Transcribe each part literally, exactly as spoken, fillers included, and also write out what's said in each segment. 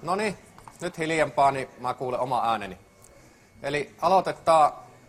No niin, nyt hiljempaa, niin mä kuulen oma ääneni. Eli aloitetaan.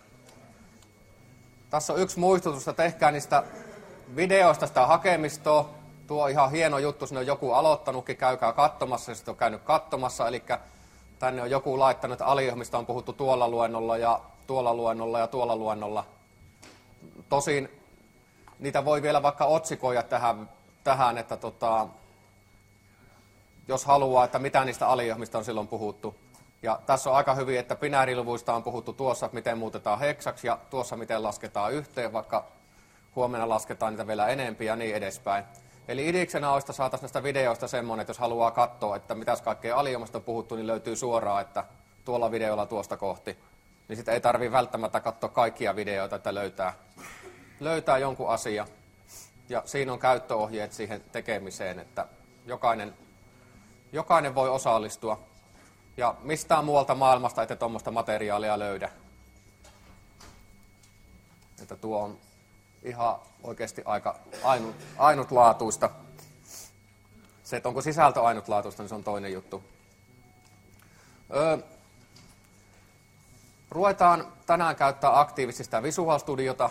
Tässä on yksi muistutus, että tehkää niistä videoista sitä hakemistoa. Tuo on ihan hieno juttu, sinne on joku aloittanutkin, käykää katsomassa, ja sitten on käynyt katsomassa. Eli tänne on joku laittanut, että aliohmista on puhuttu tuolla luennolla ja tuolla luennolla ja tuolla luennolla. Tosin niitä voi vielä vaikka otsikoida tähän, tähän että tota, jos haluaa, että mitä niistä aliohmista on silloin puhuttu. Ja tässä on aika hyvin, että binääriluvuista on puhuttu tuossa, miten muutetaan heksaksi ja tuossa, miten lasketaan yhteen, vaikka huomenna lasketaan niitä vielä enempi ja niin edespäin. Eli idiksenä olisi saataisiin näistä videoista semmoinen, että jos haluaa katsoa, että mitäs kaikkea aliohmista on puhuttu, niin löytyy suoraan, että tuolla videolla tuosta kohti. Niin sitten ei tarvitse välttämättä katsoa kaikkia videoita, että löytää, löytää jonkun asia. Ja siinä on käyttöohjeet siihen tekemiseen, että jokainen, jokainen voi osallistua. Ja mistään muualta maailmasta ette tuommoista materiaalia löydä. Että tuo on ihan oikeasti aika ainut, ainutlaatuista. Se, että onko sisältö ainutlaatuista, niin se on toinen juttu. Öö, ruvetaan tänään käyttää aktiivisesti sitä Visual Studiota.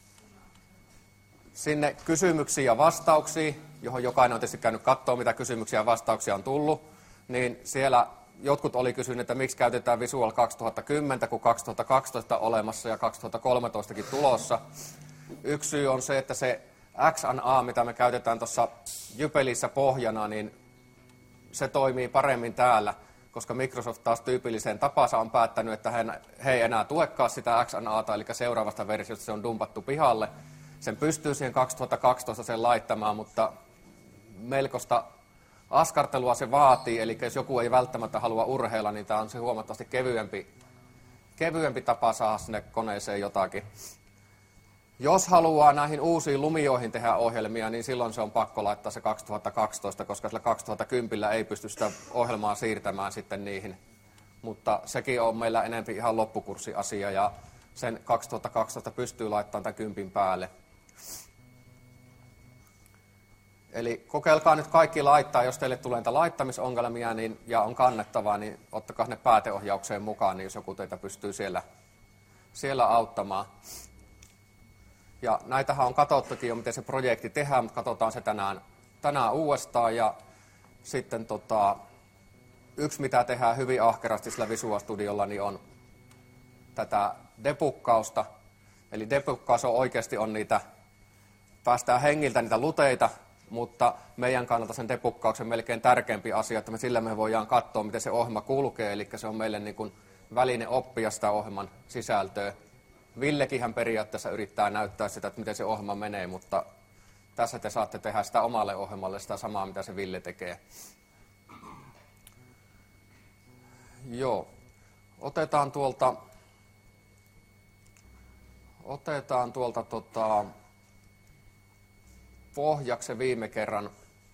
Sinne kysymyksiä ja vastauksia, johon jokainen on tietysti käynyt katsoa, mitä kysymyksiä ja vastauksia on tullut. Niin siellä jotkut oli kysynyt, että miksi käytetään Visual kaksituhattakymmenen, kun kaksituhattakaksitoista on olemassa ja kaksituhattakolmetoistakin tulossa. Yksi syy on se, että se X N A, mitä me käytetään tuossa Jypelissä pohjana, niin se toimii paremmin täällä, koska Microsoft taas tyypilliseen tapansa on päättänyt, että he ei enää tuekaan sitä X N A:ta, eli seuraavasta versiosta se on dumpattu pihalle. Sen pystyy siihen kaksituhattakaksitoista sen laittamaan, mutta melkoista askartelua se vaatii, eli jos joku ei välttämättä halua urheilla, niin tämä on se huomattavasti kevyempi, kevyempi tapa saada sinne koneeseen jotakin. Jos haluaa näihin uusiin lumioihin tehdä ohjelmia, niin silloin se on pakko laittaa se kaksituhattakaksitoista, koska sillä kaksituhattakymmenen ei pysty sitä ohjelmaa siirtämään sitten niihin. Mutta sekin on meillä enemmän ihan loppukurssiasia, ja sen kaksituhattakaksitoista pystyy laittamaan tämän kympin päälle. Eli kokeilkaa nyt kaikki laittaa, jos teille tulee niitä laittamisongelmia niin, ja on kannettavaa, niin ottakaa ne pääteohjaukseen mukaan, niin jos joku teitä pystyy siellä, siellä auttamaan. Ja näitähän on katsottukin jo, miten se projekti tehdään, mutta katsotaan se tänään, tänään uudestaan. Ja sitten tota, yksi, mitä tehdään hyvin ahkerasti sillä Visual Studiolla, niin on tätä debukkausta. Eli debukkaus on oikeasti on niitä, päästään hengiltä niitä luteita, mutta meidän kannalta sen debukkauksen melkein tärkeämpi asia, että me sillä me voidaan katsoa, miten se ohjelma kulkee, eli se on meille niin kuin väline oppia sitä ohjelman sisältöä. Villekinhän periaatteessa yrittää näyttää sitä, että miten se ohjelma menee, mutta tässä te saatte tehdä sitä omalle ohjelmalle sitä samaa, mitä se Ville tekee. Joo. Otetaan tuolta, otetaan tuolta tota, pohjaksi viime kerran,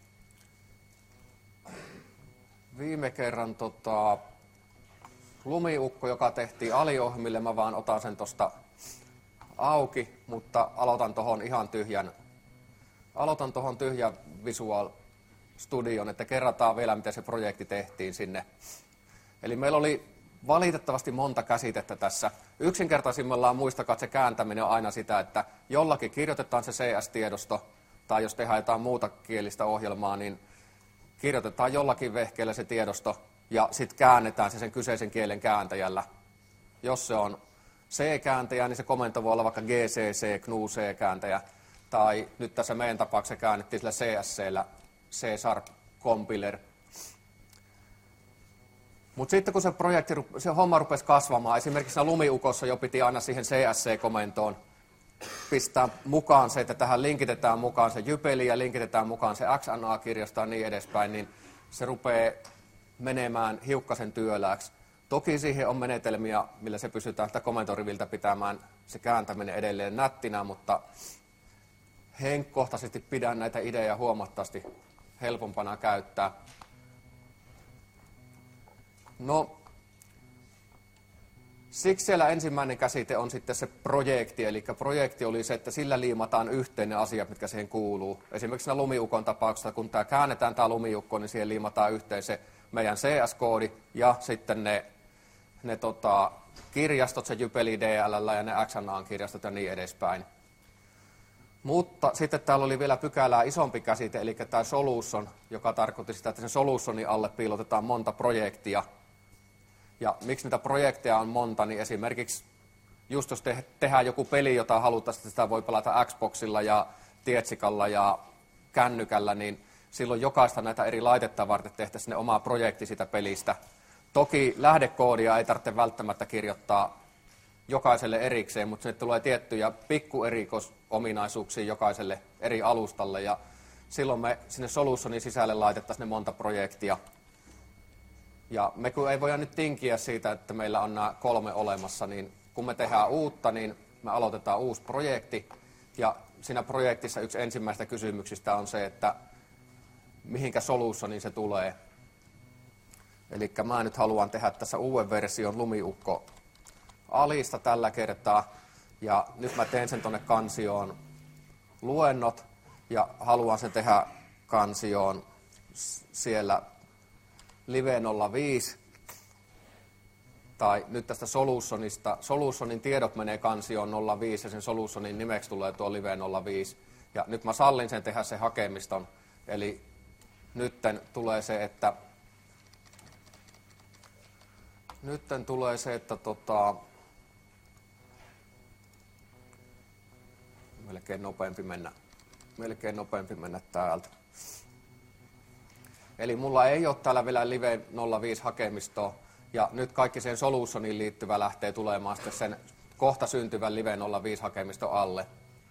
viime kerran tota, lumiukko, joka tehtiin aliohjelmille. Mä vaan otan sen tuosta auki, mutta aloitan tuohon ihan tyhjän, aloitan tuohon tyhjän Visual Studion, että kerrataan vielä, miten se projekti tehtiin sinne. Eli meillä oli valitettavasti monta käsitettä tässä. Yksinkertaisimmillaan muistakaa, että se kääntäminen on aina sitä, että jollakin kirjoitetaan se C S-tiedosto, tai jos tehdään jotain muuta kielistä ohjelmaa, niin kirjoitetaan jollakin vehkeellä se tiedosto, ja sitten käännetään se sen kyseisen kielen kääntäjällä. Jos se on C-kääntäjä, niin se komento voi olla vaikka G C C, G N U C-kääntäjä, tai nyt tässä meidän tapauksessa käännettiin sillä C S C:llä C-Sharp Compiler. Mutta sitten kun se projekti, se homma rupesi kasvamaan, esimerkiksi lumiukossa jo piti aina siihen C S C-komentoon pistää mukaan se, että tähän linkitetään mukaan se Jypeli ja linkitetään mukaan se X N A-kirjasto ja niin edespäin, niin se rupeaa menemään hiukkasen työlääksi. Toki siihen on menetelmiä, millä se pystytään sitä komentoriviltä pitämään se kääntäminen edelleen nättinä, mutta henkkohtaisesti pidän näitä ideoja huomattavasti helpompana käyttää. No, siksi siellä ensimmäinen käsite on sitten se projekti, eli projekti oli se, että sillä liimataan yhteen ne asiat, mitkä siihen kuuluu. Esimerkiksi siinä lumiukon tapauksessa, kun tämä käännetään tämä lumiukko, niin siihen liimataan yhteen se meidän C S-koodi ja sitten ne, ne tota, kirjastot, se Jypeli D L L ja ne X N A-kirjastot ja niin edespäin. Mutta sitten täällä oli vielä pykälää isompi käsite, eli tämä solution, joka tarkoitti sitä, että sen solutionin alle piilotetaan monta projektia. Ja miksi niitä projekteja on monta, niin esimerkiksi just jos te- tehdään joku peli, jota halutaan, että sitä voi pelata Xboxilla ja tietsikalla ja kännykällä, niin silloin jokaista näitä eri laitetta varten tehtäisiin sinne oma projekti sitä pelistä. Toki lähdekoodia ei tarvitse välttämättä kirjoittaa jokaiselle erikseen, mutta sinne tulee tiettyjä pikkuerikoisominaisuuksia jokaiselle eri alustalle, ja silloin me sinne solutionin sisälle laitettaisiin ne monta projektia. Ja me kun ei voida nyt tinkiä siitä, että meillä on nämä kolme olemassa, niin kun me tehdään uutta, niin me aloitetaan uusi projekti, ja siinä projektissa yksi ensimmäistä kysymyksistä on se, että mihinkä solutioniin se tulee. Eli mä nyt haluan tehdä tässä uuden version Lumiukko alista tällä kertaa, ja nyt mä teen sen tuonne kansioon luennot, ja haluan sen tehdä kansioon siellä Live nolla viisi, tai nyt tästä solutionista, solutionin tiedot menee kansioon nolla viisi, ja sen solutionin nimeksi tulee tuo Live nolla viisi, ja nyt mä sallin sen tehdä sen hakemiston, eli nytten tulee se, että nytten tulee se, että tota, melkein nopeampi mennä, melkein nopeampi mennä täältä. Eli mulla ei ole täällä vielä Live nolla viisi hakemistoa, ja nyt kaikki sen solutioniin liittyvä lähtee tulemaan sitten sen kohta syntyvän Live nolla viisi hakemiston alle.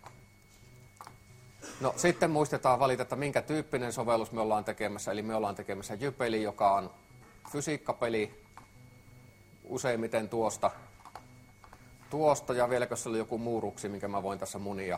No sitten muistetaan valita, että minkä tyyppinen sovellus me ollaan tekemässä, eli me ollaan tekemässä Jypeli, joka on fysiikkapeli, useimmiten tuosta, tuosta ja vieläkö se oli joku muuruksi, minkä mä voin tässä munia.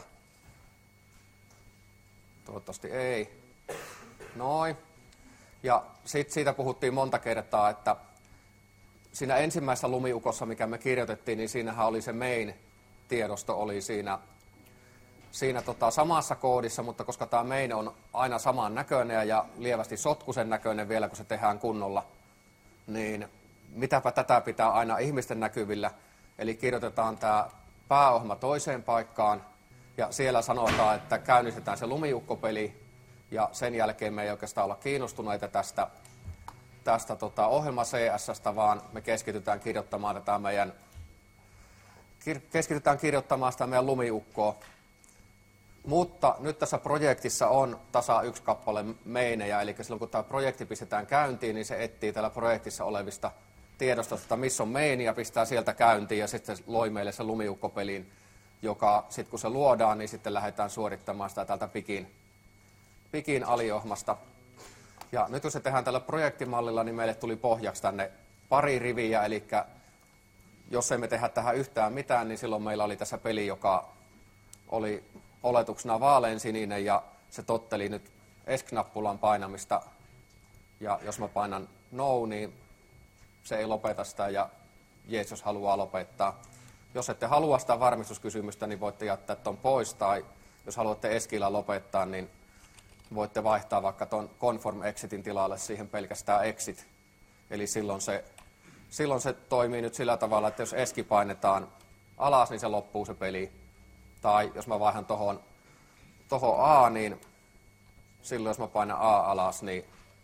Toivottavasti ei. Noin. Ja sitten siitä puhuttiin monta kertaa, että siinä ensimmäisessä Lumiukossa, mikä me kirjoitettiin, niin siinähän oli se main-tiedosto oli siinä, siinä tota samassa koodissa, mutta koska tämä main on aina saman näköinen ja lievästi sotkusen näköinen vielä, kun se tehdään kunnolla, niin mitäpä tätä pitää aina ihmisten näkyvillä. Eli kirjoitetaan tämä pääohjelma toiseen paikkaan, ja siellä sanotaan, että käynnistetään se Lumiukko-peli, ja sen jälkeen me ei oikeastaan olla kiinnostuneita tästä, tästä tota ohjelma C S:stä, vaan me keskitytään kirjoittamaan tätä meidän, keskitytään kirjoittamaan sitä meidän Lumiukkoa. Mutta nyt tässä projektissa on tasa yksi kappale maineja, eli silloin kun tämä projekti pistetään käyntiin, niin se etsii täällä projektissa olevista tiedostosta, missä on main, ja pistää sieltä käyntiin, ja sitten se loi meille se Lumiukko-pelin, joka sitten kun se luodaan, niin sitten lähdetään suorittamaan sitä täältä Pikin, Pikin aliohmasta. Ja nyt kun se tehdään tällä projektimallilla, niin meille tuli pohjaksi tänne pari riviä, eli jos emme tehdä tähän yhtään mitään, niin silloin meillä oli tässä peli, joka oli oletuksena vaaleansininen, ja se totteli nyt ESC-nappulan painamista, ja jos mä painan no, niin se ei lopeta sitä, ja jees, jos haluaa lopettaa. Jos ette halua sitä varmistuskysymystä, niin voitte jättää ton pois, tai jos haluatte Eskillä lopettaa, niin voitte vaihtaa vaikka ton conform exitin tilalle siihen pelkästään exit. Eli silloin se, silloin se toimii nyt sillä tavalla, että jos Eski painetaan alas, niin se loppuu se peli. Tai jos mä vaihdan tohon, tohon A, niin silloin jos mä painan A alas, niin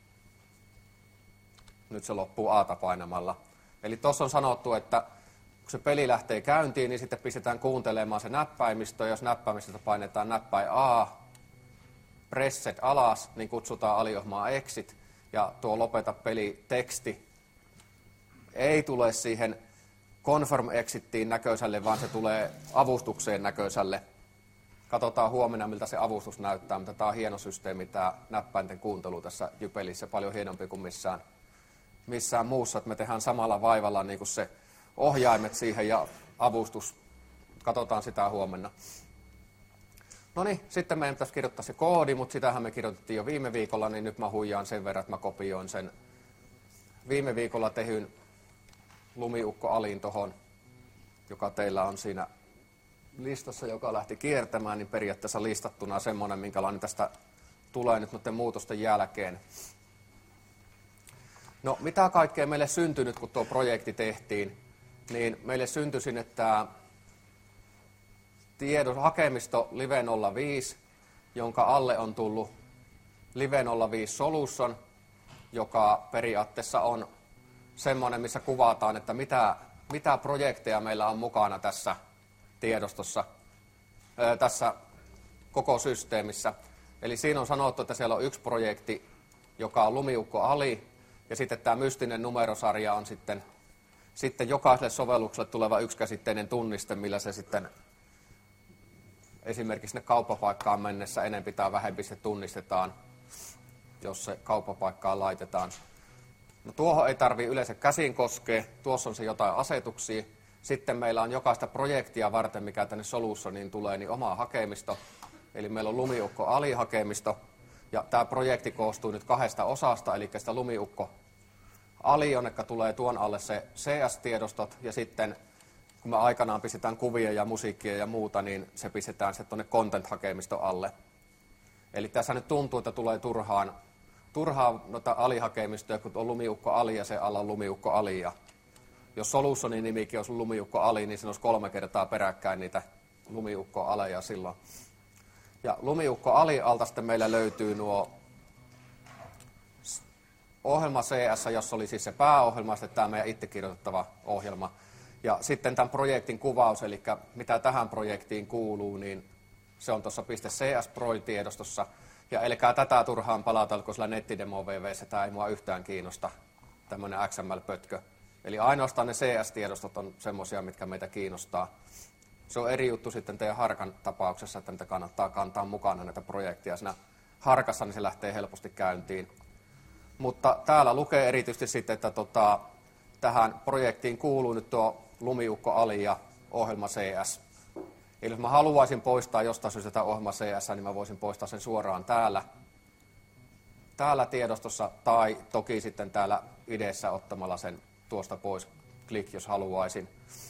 nyt se loppuu A:ta painamalla. Eli tuossa on sanottu, että kun se peli lähtee käyntiin, niin sitten pistetään kuuntelemaan se näppäimistö. Jos näppäimistöstä painetaan näppäin A, presset alas, niin kutsutaan aliohmaa exit. Ja tuo lopeta peli teksti ei tule siihen conform exittiin näköiselle, vaan se tulee avustukseen näköiselle. Katsotaan huomenna, miltä se avustus näyttää, mutta tämä on hieno systeemi, tämä näppäinten kuuntelu tässä Jypelissä, paljon hienompi kuin missään, missään muussa, että me tehdään samalla vaivalla niin kuin se ohjaimet siihen ja avustus. Katsotaan sitä huomenna. No niin, sitten meidän pitäisi kirjoittaa se koodi, mutta sitähän me kirjoitettiin jo viime viikolla, niin nyt mä huijaan sen verran, että mä kopioin sen viime viikolla tehyn Lumiukko-alin tohon, joka teillä on siinä listassa, joka lähti kiertämään, niin periaatteessa listattuna semmoinen, minkälainen tästä tulee nyt noiden muutosten jälkeen. No mitä kaikkea meille syntyi nyt, kun tuo projekti tehtiin, niin meille syntyi sinne tämä tiedon hakemisto Live nolla viisi, jonka alle on tullut Live nolla viisi Solution, joka periaatteessa on semmoinen, missä kuvataan, että mitä, mitä projekteja meillä on mukana tässä tiedostossa, ää, tässä koko systeemissä. Eli siinä on sanottu, että siellä on yksi projekti, joka on Lumiukko Ali, ja sitten tämä mystinen numerosarja on sitten, sitten jokaiselle sovellukselle tuleva yksikäsitteinen tunniste, millä se sitten esimerkiksi sinne kauppapaikkaan mennessä enempi tai vähempi se tunnistetaan, jos se kauppapaikkaan laitetaan. No, tuohon ei tarvitse yleensä käsin koskea, tuossa on se jotain asetuksia. Sitten meillä on jokaista projektia varten, mikä tänne Solutioniin tulee, niin oma hakemisto. Eli meillä on Lumiukko Ali-hakemisto, ja tämä projekti koostuu nyt kahdesta osasta, eli sitä Lumiukko Ali, jonnekka tulee tuon alle se C S-tiedostot, ja sitten kun me aikanaan pistetään kuvia ja musiikkia ja muuta, niin se pistetään sitten tuonne content-hakemiston alle. Eli tässä nyt tuntuu, että tulee turhaan, turhaan noita alihakemistoja, kun on Lumiukko Ali ja se alla on Lumiukko Ali. Ja jos Solutionin nimikin olisi Lumiukko Ali, niin siinä olisi kolme kertaa peräkkäin niitä Lumiukko Aleja silloin. Ja Lumiukko Ali alta sitten meillä löytyy nuo ohjelma C S, jossa oli siis se pääohjelma, sitten tämä meidän itse kirjoitettava ohjelma. Ja sitten tämän projektin kuvaus, eli mitä tähän projektiin kuuluu, niin se on tuossa .cs-pro-tiedostossa. Ja älkää tätä turhaan palautelko sillä nettidemo-vv:ssä, tämä ei mua yhtään kiinnosta, tämmöinen X M L-pötkö. Eli ainoastaan ne C S-tiedostot on semmoisia, mitkä meitä kiinnostaa. Se on eri juttu sitten teidän Harkan tapauksessa, että mitä kannattaa kantaa mukana näitä projekteja. Siinä Harkassa niin se lähtee helposti käyntiin. Mutta täällä lukee erityisesti sitten, että tota, tähän projektiin kuuluu nyt tuo Lumiukko Ali ja ohjelma C S. Eli jos mä haluaisin poistaa jostain syystä tätä ohjelma C S, niin mä voisin poistaa sen suoraan täällä, täällä tiedostossa, tai toki sitten täällä ideessä ottamalla sen tuosta pois, klik, jos haluaisin.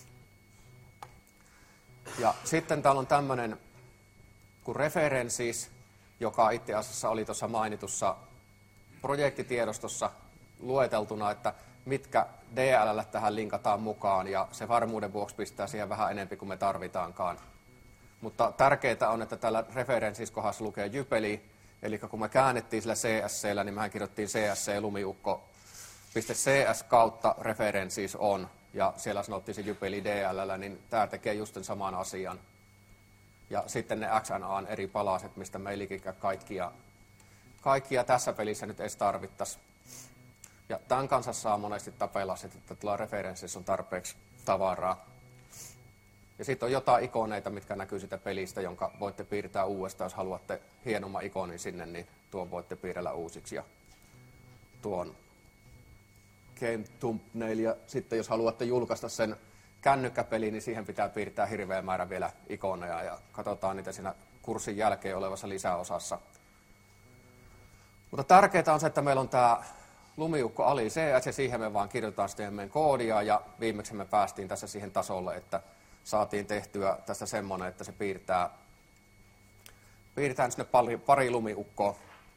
Ja sitten täällä on tämmöinen kuin references, joka itse asiassa oli tuossa mainitussa projektitiedostossa lueteltuna, että mitkä D L L tähän linkataan mukaan, ja se varmuuden vuoksi pistää siihen vähän enemmän kuin me tarvitaankaan. Mutta tärkeää on, että tällä referenssiskohdassa lukee Jypeli, eli kun me käännettiin sillä C S C:llä, niin mehän kirjoittiin C S C lumiukko.cs kautta references on, ja siellä sanottiin se Jypeli D L L, niin tämä tekee just sen saman asian. Ja sitten ne X N A:n eri palaset, mistä me ei likikään kaikkia, kaikkia tässä pelissä nyt edes tarvittaisi. Ja tämän kanssa saa monesti tapella, että tuolla referenssissä on tarpeeksi tavaraa. Ja sitten on jotain ikoneita, mitkä näkyy sitä pelistä, jonka voitte piirtää uudestaan. Jos haluatte hienomman ikonin sinne, niin tuon voitte piirrellä uusiksi. Ja tuon Game Thumbnail. Ja sitten jos haluatte julkaista sen kännykkäpeliin, niin siihen pitää piirtää hirveä määrä vielä ikoneja. Ja katsotaan niitä siinä kurssin jälkeen olevassa lisäosassa. Mutta tärkeää on se, että meillä on tämä Lumiukko Ali C S, ja siihen me vaan kirjoitetaan sitten meidän koodia, ja viimeksi me päästiin tässä siihen tasolle, että saatiin tehtyä tässä semmoinen, että se piirtää, piirtää sinne pari, pari lumiukkoa.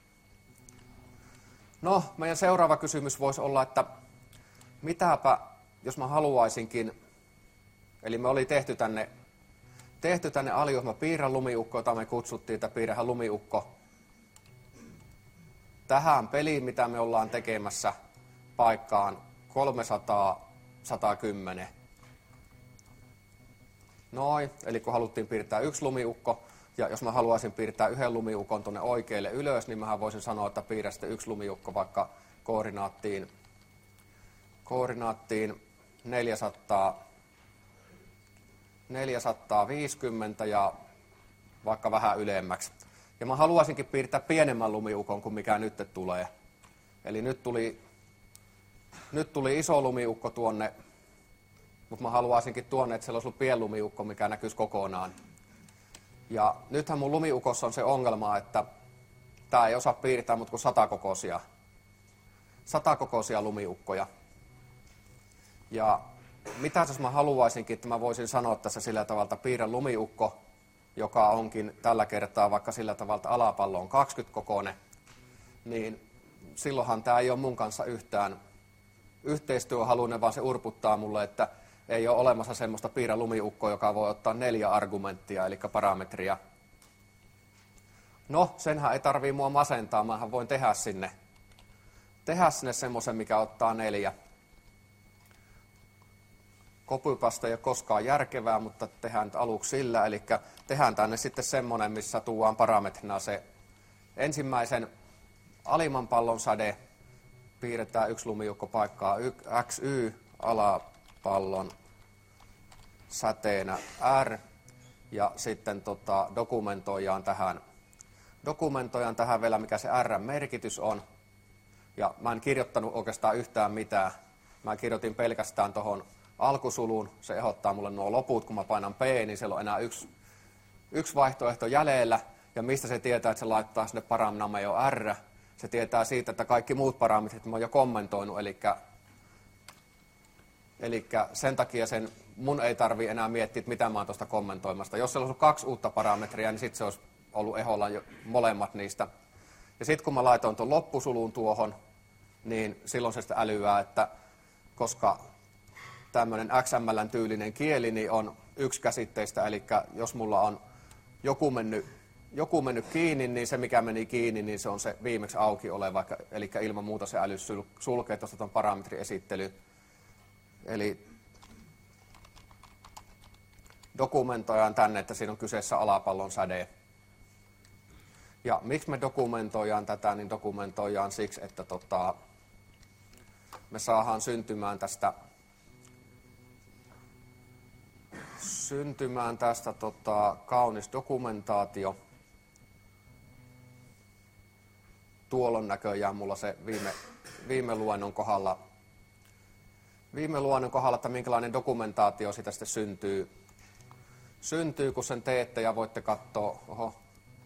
No, meidän seuraava kysymys voisi olla, että mitäpä, jos mä haluaisinkin, eli me oli tehty tänne, tehty tänne aliohjelma piirrä lumiukko, jota me kutsuttiin, että piirrähän lumiukko tähän peliin, mitä me ollaan tekemässä paikkaan kolmesataa sata kymmenen. Noin, eli kun haluttiin piirtää yksi lumiukko, ja jos mä haluaisin piirtää yhden lumiukon tuonne oikealle ylös, niin mähän voisin sanoa, että piirrä sitten yksi lumiukko vaikka koordinaattiin, koordinaattiin neljäsataa, neljäsataaviisikymmentä ja vaikka vähän ylemmäksi. Ja mä haluaisinkin piirtää pienemmän lumiukon kuin mikä nyt tulee. Eli nyt tuli, nyt tuli iso lumiukko tuonne, mutta mä haluaisinkin tuonne, että siellä olisi ollut pieni lumiukko, mikä näkyisi kokonaan. Ja nythän mun lumiukossa on se ongelma, että tää ei osaa piirtää mut kuin satakokoisia, satakokoisia lumiukkoja. Ja mitä jos mä haluaisinkin, että mä voisin sanoa tässä sillä tavalla, että piirrä lumiukko, joka onkin tällä kertaa vaikka sillä tavalla, että alapallo on kaksikymmentä kokoinen, niin silloinhan tämä ei ole mun kanssa yhtään, yhteistyöhaluinen, vaan se urputtaa mulle, että ei ole olemassa semmoista piirrä lumiukkoa, joka voi ottaa neljä argumenttia, eli parametria. No, senhän ei tarvii mua masentaa, mähän voin tehdä sinne, tehdä sinne semmoisen, mikä ottaa neljä. Copypaste ei ole koskaan järkevää, mutta tehdään nyt aluksi sillä, eli tehdään tänne sitten semmoinen, missä tuodaan parametrina se ensimmäisen alimman pallon säde, piirretään yksi lumiukko paikkaa X Y, alapallon säteenä R, ja sitten tota, dokumentoidaan tähän, dokumentoidaan tähän vielä, mikä se R:n merkitys on, ja mä en kirjoittanut oikeastaan yhtään mitään, mä kirjoitin pelkästään tuohon alkusuluun, se ehdottaa mulle nuo loput, kun mä painan P, niin siellä on enää yksi, yksi vaihtoehto jäljellä, ja mistä se tietää, että se laittaa sinne parametrina R, se tietää siitä, että kaikki muut parametrit mä oon jo kommentoinut, eli, eli sen takia sen, mun ei tarvitse enää miettiä, että mitä mä oon tuosta kommentoimasta. Jos siellä olisi ollut kaksi uutta parametria, niin sitten se olisi ollut eholla jo molemmat niistä. Ja sitten kun mä laitoin tuon loppusulun tuohon, niin silloin se sitten älyää, että koska tämmöinen X M L-tyylinen kieli niin on yksi käsitteistä, eli jos mulla on joku mennyt, joku mennyt kiinni, niin se mikä meni kiinni, niin se on se viimeksi auki oleva, eli ilman muuta se äly sulkee tuosta tuon parametriesittelyn. Eli dokumentoidaan tänne, että siinä on kyseessä alapallon säde. Ja miksi me dokumentoidaan tätä, niin dokumentoidaan siksi, että tota, me saadaan syntymään tästä syntymään tästä tota, kaunis dokumentaatio. Tuolla on näköjään mulla se viime, viime luennon kohdalla, viime luennon kohdalla, että minkälainen dokumentaatio siitä sitten syntyy, syntyy, kun sen teette, ja voitte katsoa, oho,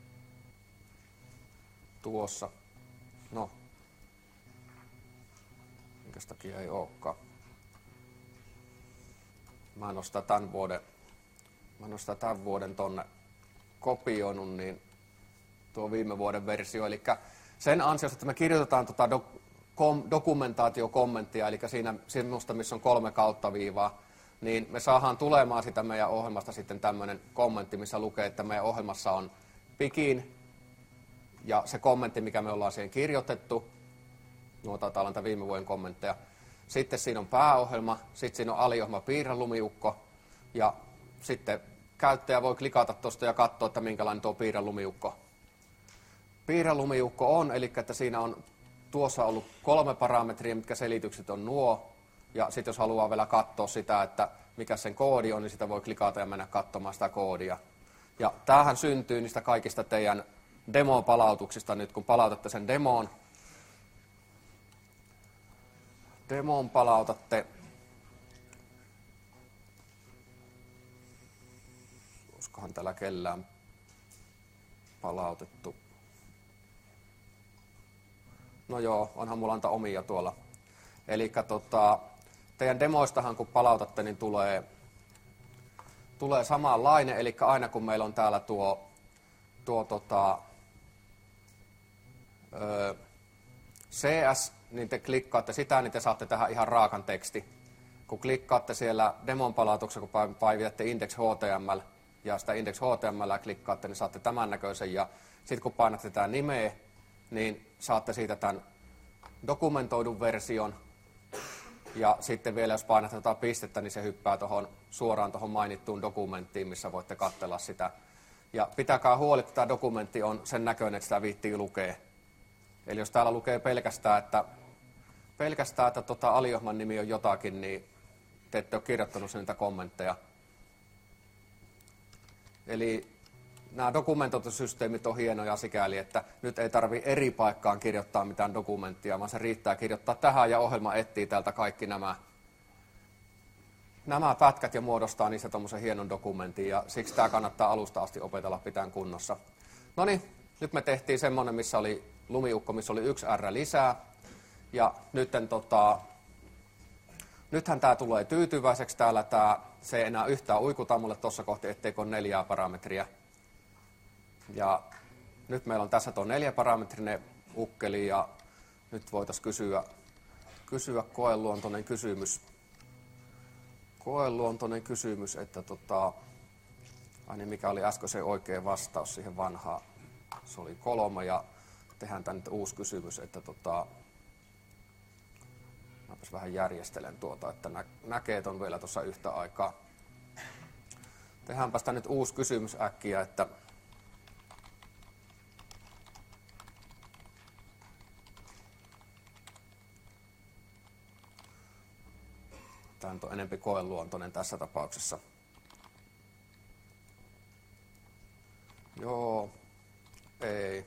tuossa, no, minkäs takia ei olekaan. Mä en ole sitä tämän vuoden, mä en ole sitä tämän vuoden tonne kopioinut, niin tuo viime vuoden versio, eli sen ansiosta, että me kirjoitetaan tota dok- kom- dokumentaatiokommenttia, eli siinä semmoista, missä on kolme kautta viivaa, niin me saadaan tulemaan sitä meidän ohjelmasta sitten tämmöinen kommentti, missä lukee, että meidän ohjelmassa on pikin, ja se kommentti, mikä me ollaan siihen kirjoitettu, nuo taitaa olla viime vuoden kommentteja, sitten siinä on pääohjelma, sitten siinä on aliohjelma piirrä lumiukko, ja sitten käyttäjä voi klikata tuosta ja katsoa, että minkälainen tuo piirrä lumiukko. Piirrä lumiukko on, eli että siinä on tuossa ollut kolme parametria, mitkä selitykset on nuo, ja sitten jos haluaa vielä katsoa sitä, että mikä sen koodi on, niin sitä voi klikata ja mennä katsomaan sitä koodia. Ja tämähän syntyy niistä kaikista teidän demo-palautuksista nyt, kun palautatte sen demoon. Demoon palautatte. Olisikohan täällä kellään palautettu. No joo, onhan mulla anta omia tuolla. Eli tota, teidän demoistahan kun palautatte, niin tulee, tulee samanlainen. Eli aina kun meillä on täällä tuo, tuo tota, ö, C S, niin te klikkaatte sitä, niin te saatte tähän ihan raakan teksti. Kun klikkaatte siellä demon palautuksessa, kun päivitätte index.html ja sitä index.html klikkaatte, niin saatte tämän näköisen. Ja sitten kun painatte tätä nimeä, niin saatte siitä tämän dokumentoidun version. Ja sitten vielä jos painatte jotain pistettä, niin se hyppää tohon, suoraan tuohon mainittuun dokumenttiin, missä voitte katsella sitä. Ja pitäkää huoli, että tämä dokumentti on sen näköinen, että sitä viittii lukea. Eli jos täällä lukee pelkästään, että, pelkästään, että tota aliohjelman nimi on jotakin, niin te ette ole kirjoittanut niitä kommentteja. Eli nämä dokumentointisysteemit on hienoja sikäli, että nyt ei tarvitse eri paikkaan kirjoittaa mitään dokumenttia, vaan se riittää kirjoittaa tähän ja ohjelma etsii täältä kaikki nämä, nämä pätkät ja muodostaa niistä tommosen hienon dokumentin, ja siksi tämä kannattaa alusta asti opetella pitään kunnossa. No niin, nyt me tehtiin semmoinen, missä oli lumiukko, missä oli yksi R lisää, ja nytten tota, nythän tämä tulee tyytyväiseksi täällä, tää, se ei enää yhtään uikuta mulle tuossa kohti, etteikö ole neljää parametria. Ja nyt meillä on tässä tuo neljäparametrinen ukkeli, ja nyt voitaisiin kysyä, kysyä koeluontoinen kysymys. Koeluontoinen kysymys, että tota, aina mikä oli äsken se oikea vastaus siihen vanhaan. Se oli kolme ja tehdään tänne uusi kysymys, että tota, mäpäs vähän järjestelen tuota, että nä- näkee ton vielä tuossa yhtä aikaa. Tehdäänpäs tänne nyt uusi kysymys äkkiä, että tämä on enempi koeluontoinen tässä tapauksessa. Joo, ei.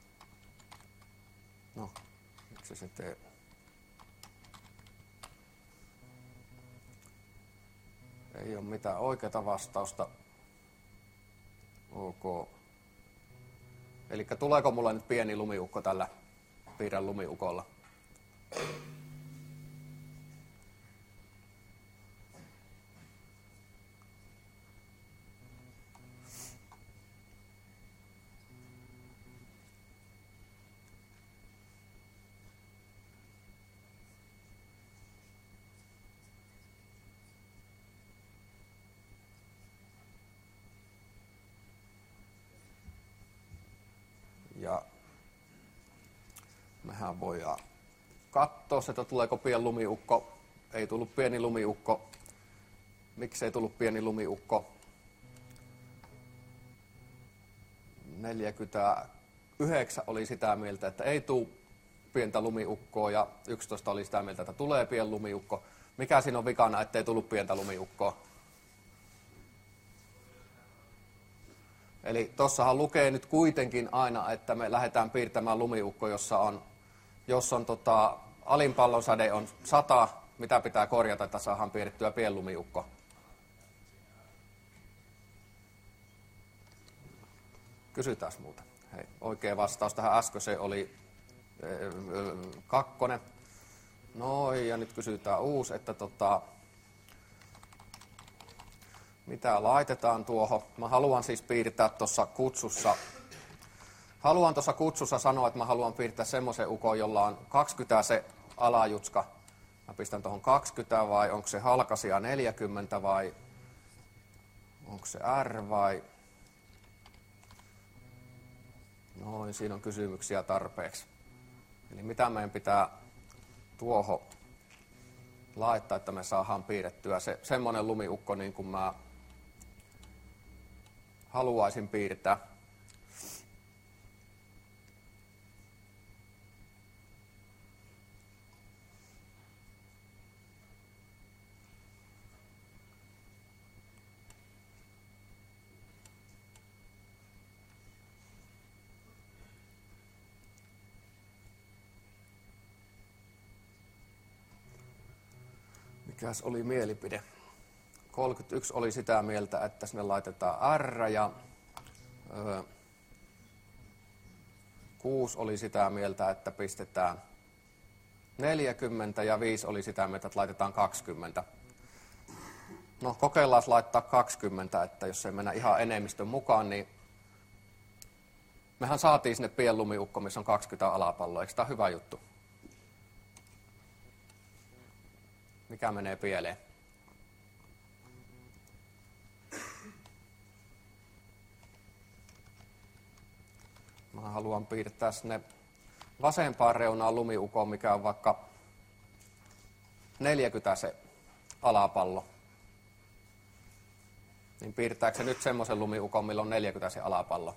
No, miksi se tee? Ei ole mitään oikeaa vastausta. Ok. Eli tuleeko mulle nyt pieni lumiukko tällä piirrän lumiukolla? Ja mehän voidaan katsoa, että tuleeko pieni lumiukko. Ei tullut pieni lumiukko. Miksi ei tullut pieni lumiukko? neljäkymmentäyhdeksän oli sitä mieltä, että ei tule pientä lumiukkoa ja yksitoista oli sitä mieltä, että tulee pieni lumiukko. Mikä siinä on vikana, ettei tullut pientä lumiukkoa? Eli tossahan lukee nyt kuitenkin aina, että me lähdetään piirtämään lumiukko, jossa on, jos on tota, alinpallon säde on sata, mitä pitää korjata, että saadaan piirrettyä pieni lumiukko? Kysytään muuta. Hei, oikea vastaus tähän äskeiseen oli ee, kakkonen. Noin, ja nyt kysytään uusi, että tota, mitä laitetaan tuohon. Mä haluan siis piirtää tuossa kutsussa. Haluan tuossa kutsussa sanoa, että mä haluan piirtää semmoisen ukon, jolla on kaksikymmentä se alajutska. Mä pistän tuohon kaksikymmentä vai onko se halkasia neljäkymmentä vai onko se R vai... Noin, siinä on kysymyksiä tarpeeksi. Eli mitä meidän pitää tuohon laittaa, että me saadaan piirrettyä se, semmoinen lumiukko niin kuin mä haluaisin piirtää. Mikäs oli mielipide? kolmekymmentäyksi oli sitä mieltä, että sinne laitetaan R ja ö, kuusi oli sitä mieltä, että pistetään neljäkymmentä ja viisi oli sitä mieltä, että laitetaan kaksikymmentä. No kokeillaan laittaa kaksikymmentä, että jos ei mennä ihan enemmistön mukaan, niin mehän saatiin sinne pieni lumiukko, missä on kaksikymmentä alapalloa. Eikö tämä hyvä juttu? Mikä menee pieleen? Mä haluan piirtää sinne vasempaan reunaan lumiukon, mikä on vaikka neljäkymmentä se alapallo. Niin piirtääkö se nyt semmoisen lumiukon, millä on neljäkymmentä se alapallo?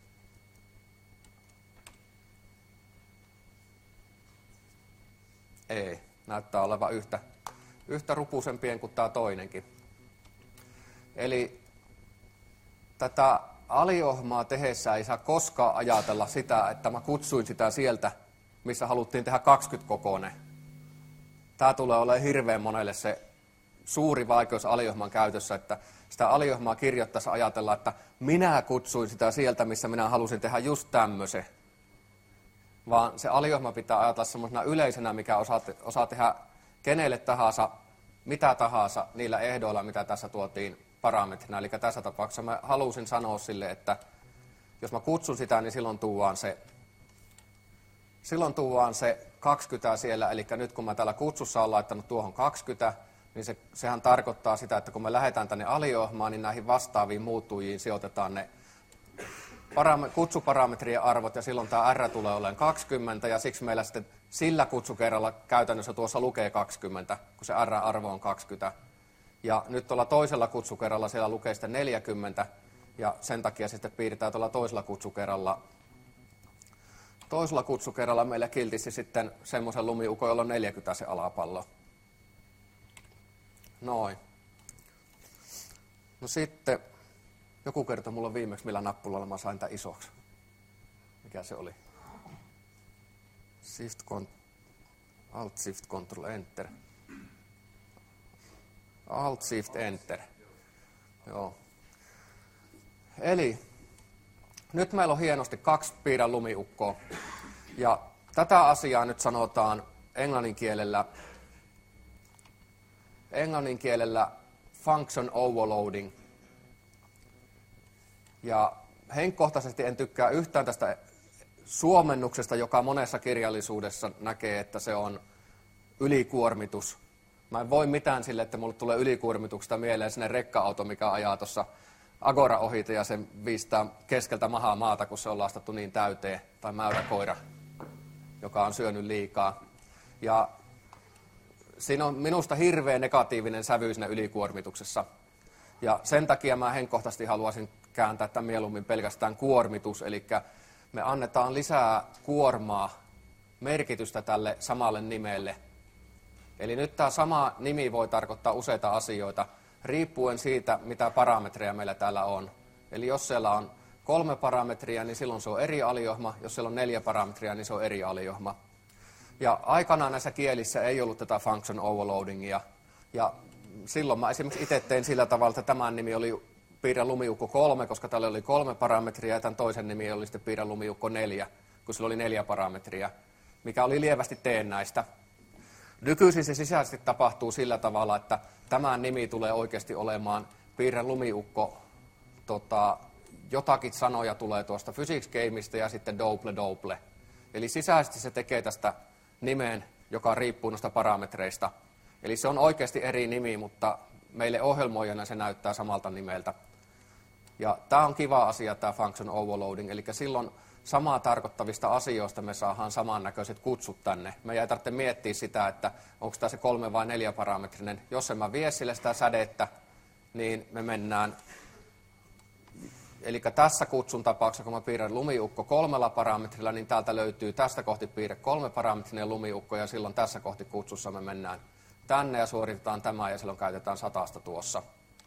Ei. Näyttää olevan yhtä, yhtä rupusempien kuin tämä toinenkin. Eli tätä aliohmaa tehessä ei saa koskaan ajatella sitä, että mä kutsuin sitä sieltä, missä haluttiin tehdä kaksikymmentä-kokoinen. Tämä tulee olemaan hirveän monelle se suuri vaikeus aliohman käytössä, että sitä aliohmaa kirjoittaessa ajatella, että minä kutsuin sitä sieltä, missä minä halusin tehdä just tämmöisen. Vaan se aliohma pitää ajatella semmoisena yleisenä, mikä osaa, osaa tehdä kenelle tahansa, mitä tahansa niillä ehdoilla, mitä tässä tuotiin parametrina. Eli tässä tapauksessa mä halusin sanoa sille, että jos mä kutsun sitä, niin silloin tuodaan se, silloin tuodaan se kaksikymmentä siellä, eli nyt kun mä täällä kutsussa olen laittanut tuohon kaksikymmentä, niin se, sehän tarkoittaa sitä, että kun me lähdetään tänne aliohjelmaan, niin näihin vastaaviin muuttujiin sijoitetaan ne param- kutsuparametrien arvot, ja silloin tämä R tulee olemaan kaksikymmentä, ja siksi meillä sitten sillä kutsukerralla käytännössä tuossa lukee kaksikymmentä, kun se R-arvo on kaksikymmentä. Ja nyt tuolla toisella kutsukerralla siellä lukee sitten neljäkymmentä, ja sen takia sitten piirretään tuolla toisella kutsukerralla, toisella kutsukerralla meillä kiltisti sitten semmoisen lumiukon, jolla on neljäkymmentä se alapallo. Noin. No sitten, joku kertoi mulle viimeksi, millä nappulalla mä sain tämän isoksi. Mikä se oli? Shift, Alt, Shift, Control, Enter. Alt, Shift, Enter. Joo. Eli nyt meillä on hienosti kaksi piirän lumiukkoa. Ja tätä asiaa nyt sanotaan englannin kielellä, englannin kielellä function overloading. Ja henkkohtaisesti en tykkää yhtään tästä suomennuksesta, joka monessa kirjallisuudessa näkee, että se on ylikuormitus. Mä en voi mitään sille, että mulle tulee ylikuormituksesta mieleen sinne rekka-auto, mikä ajaa tuossa Agora ohite ja se viistää keskeltä mahaa maata, kun se on lastattu niin täyteen, tai mäyräkoira, joka on syönyt liikaa. Ja siinä on minusta hirveän negatiivinen sävy siinä ylikuormituksessa. Ja sen takia mä henkkohtaisesti haluaisin kääntää tämän mieluummin pelkästään kuormitus, eli me annetaan lisää kuormaa, merkitystä tälle samalle nimelle. Eli nyt tämä sama nimi voi tarkoittaa useita asioita, riippuen siitä, mitä parametreja meillä täällä on. Eli jos siellä on kolme parametria, niin silloin se on eri aliohma. Jos siellä on neljä parametria, niin se on eri aliohma. Ja aikanaan näissä kielissä ei ollut tätä function overloadingia. Ja silloin mä esimerkiksi itse tein sillä tavalla, että tämän nimi oli piirrä lumiukko kolme, koska tällä oli kolme parametria, ja tämän toisen nimi oli sitten piirrä lumiukko neljä, kun sillä oli neljä parametria, mikä oli lievästi teennäistä. Nykyisin se sisäisesti tapahtuu sillä tavalla, että tämän nimi tulee oikeasti olemaan piirrä lumiukko, tota, jotakin sanoja tulee tuosta physics gameista ja sitten double double. Eli sisäisesti se tekee tästä nimen, joka riippuu noista parametreista. Eli se on oikeasti eri nimi, mutta meille ohjelmoijana se näyttää samalta nimeltä. Ja tämä on kiva asia, tämä function overloading, eli silloin samaa tarkoittavista asioista me saadaan samannäköiset kutsut tänne. Me ei tarvitse miettiä sitä, että onko tämä se kolme vai neljä parametrinen. Jos en mä vie sille sitä sädettä, niin me mennään. Eli tässä kutsun tapauksessa, kun mä piirrän lumiukko kolmella parametrilla, niin täältä löytyy tästä kohti piirre kolme parametrinen lumiukko, ja silloin tässä kohti kutsussa me mennään tänne ja suoritetaan tämä, ja silloin käytetään satasta tuossa.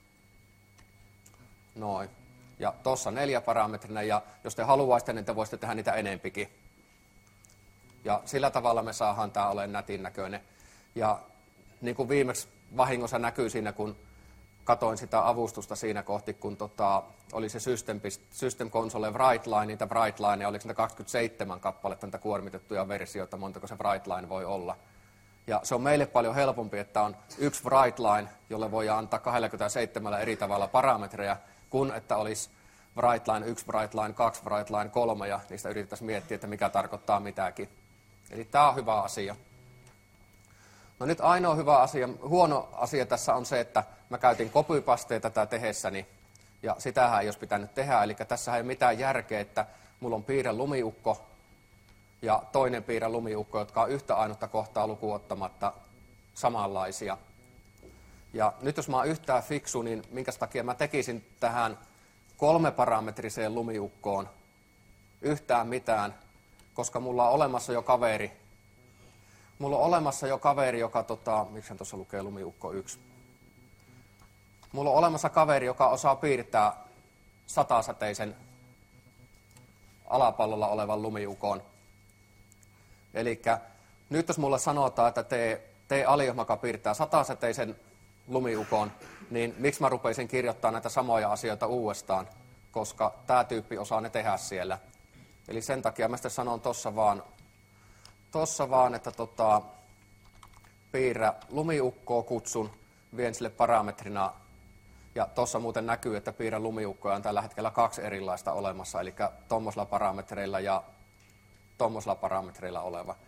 Noin. Ja tuossa neljä parametrinen, ja jos te haluaisitte, niin te voisitte tehdä niitä enempikin. Ja sillä tavalla me saadaan tämä olemaan nätin näköinen. Ja niin kuin viimeksi vahingossa näkyy siinä, kun katoin sitä avustusta siinä kohti, kun tota, oli se System, System Console Brightline, niitä Brightline, oliko niitä kaksikymmentäseitsemän kappaletta niitä kuormitettuja versioita, montako se Brightline voi olla. Ja se on meille paljon helpompi, että on yksi Brightline, jolle voi antaa kaksikymmentäseitsemän eri tavalla parametreja, kun että olisi Brightline yksi, Brightline kaksi, Brightline kolme, ja niistä yritettäisiin miettiä, että mikä tarkoittaa mitäkin. Eli tämä on hyvä asia. No nyt ainoa hyvä asia, huono asia tässä on se, että mä käytin copypastea tätä tehessäni, ja sitähän ei olisi pitänyt tehdä, eli tässä ei ole mitään järkeä, että mulla on piirre lumiukko ja toinen piirre lumiukko, jotka on yhtä ainutta kohtaa lukuun ottamatta samanlaisia. Ja nyt jos mä oon yhtään fiksu, niin minkä takia mä tekisin tähän kolmeparametriseen lumiukkoon yhtään mitään, koska mulla on olemassa jo kaveri. Mulla on olemassa jo kaveri, joka, tota, miksi tuossa lukee lumiukko yksi. Mulla on olemassa kaveri, joka osaa piirtää satasateisen alapallolla olevan lumiukon. Eli nyt jos mulle sanotaan, että tee, tee aliohjelma, joka piirtää satasateisen lumiukon, niin miksi mä rupeisin kirjoittaa näitä samoja asioita uudestaan, koska tämä tyyppi osaa ne tehdä siellä. Eli sen takia mä sitten sanon tuossa vaan, tossa vaan, että tota, piirrä lumiukkoa kutsun, vien sille parametrina, ja tuossa muuten näkyy, että piirrä lumiukkoja on tällä hetkellä kaksi erilaista olemassa, eli tuommoisilla parametreilla ja tuommoisilla parametreilla oleva.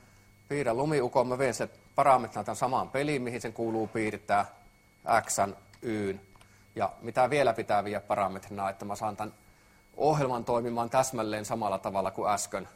Piirrän lumiukon, mä vien se parametrina tämän samaan peliin, mihin sen kuuluu piirtää X, Y. Ja mitä vielä pitää viedä parametrina, että mä saan tämän ohjelman toimimaan täsmälleen samalla tavalla kuin äsken.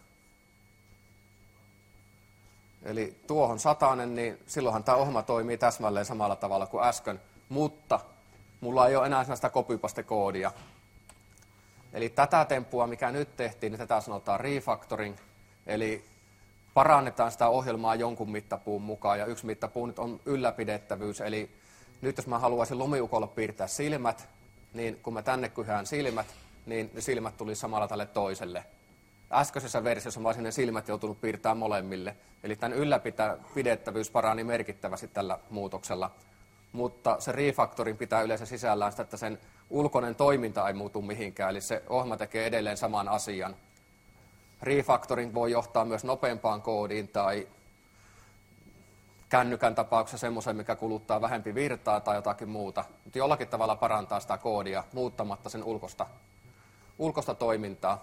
Eli tuohon satanen, niin silloinhan tämä ohjelma toimii täsmälleen samalla tavalla kuin äsken, mutta mulla ei ole enää sitä copy-paste-koodia. Eli tätä temppua, mikä nyt tehtiin, niin tätä sanotaan refactoring, eli parannetaan sitä ohjelmaa jonkun mittapuun mukaan, ja yksi mittapuu nyt on ylläpidettävyys, eli nyt jos mä haluaisin lumiukolla piirtää silmät, niin kun mä tänne kyhään silmät, niin ne silmät tuli samalla tälle toiselle. Äskeisessä versiossa mä olisin ne silmät joutunut piirtämään molemmille, eli tämän ylläpidettävyys parani merkittävästi tällä muutoksella. Mutta se refactoring pitää yleensä sisällään sitä, että sen ulkoinen toiminta ei muutu mihinkään, eli se ohjelma tekee edelleen saman asian. Refactoring voi johtaa myös nopeampaan koodiin tai kännykän tapauksessa semmoisen, mikä kuluttaa vähempi virtaa tai jotakin muuta, mutta jollakin tavalla parantaa sitä koodia muuttamatta sen ulkosta, ulkosta toimintaa.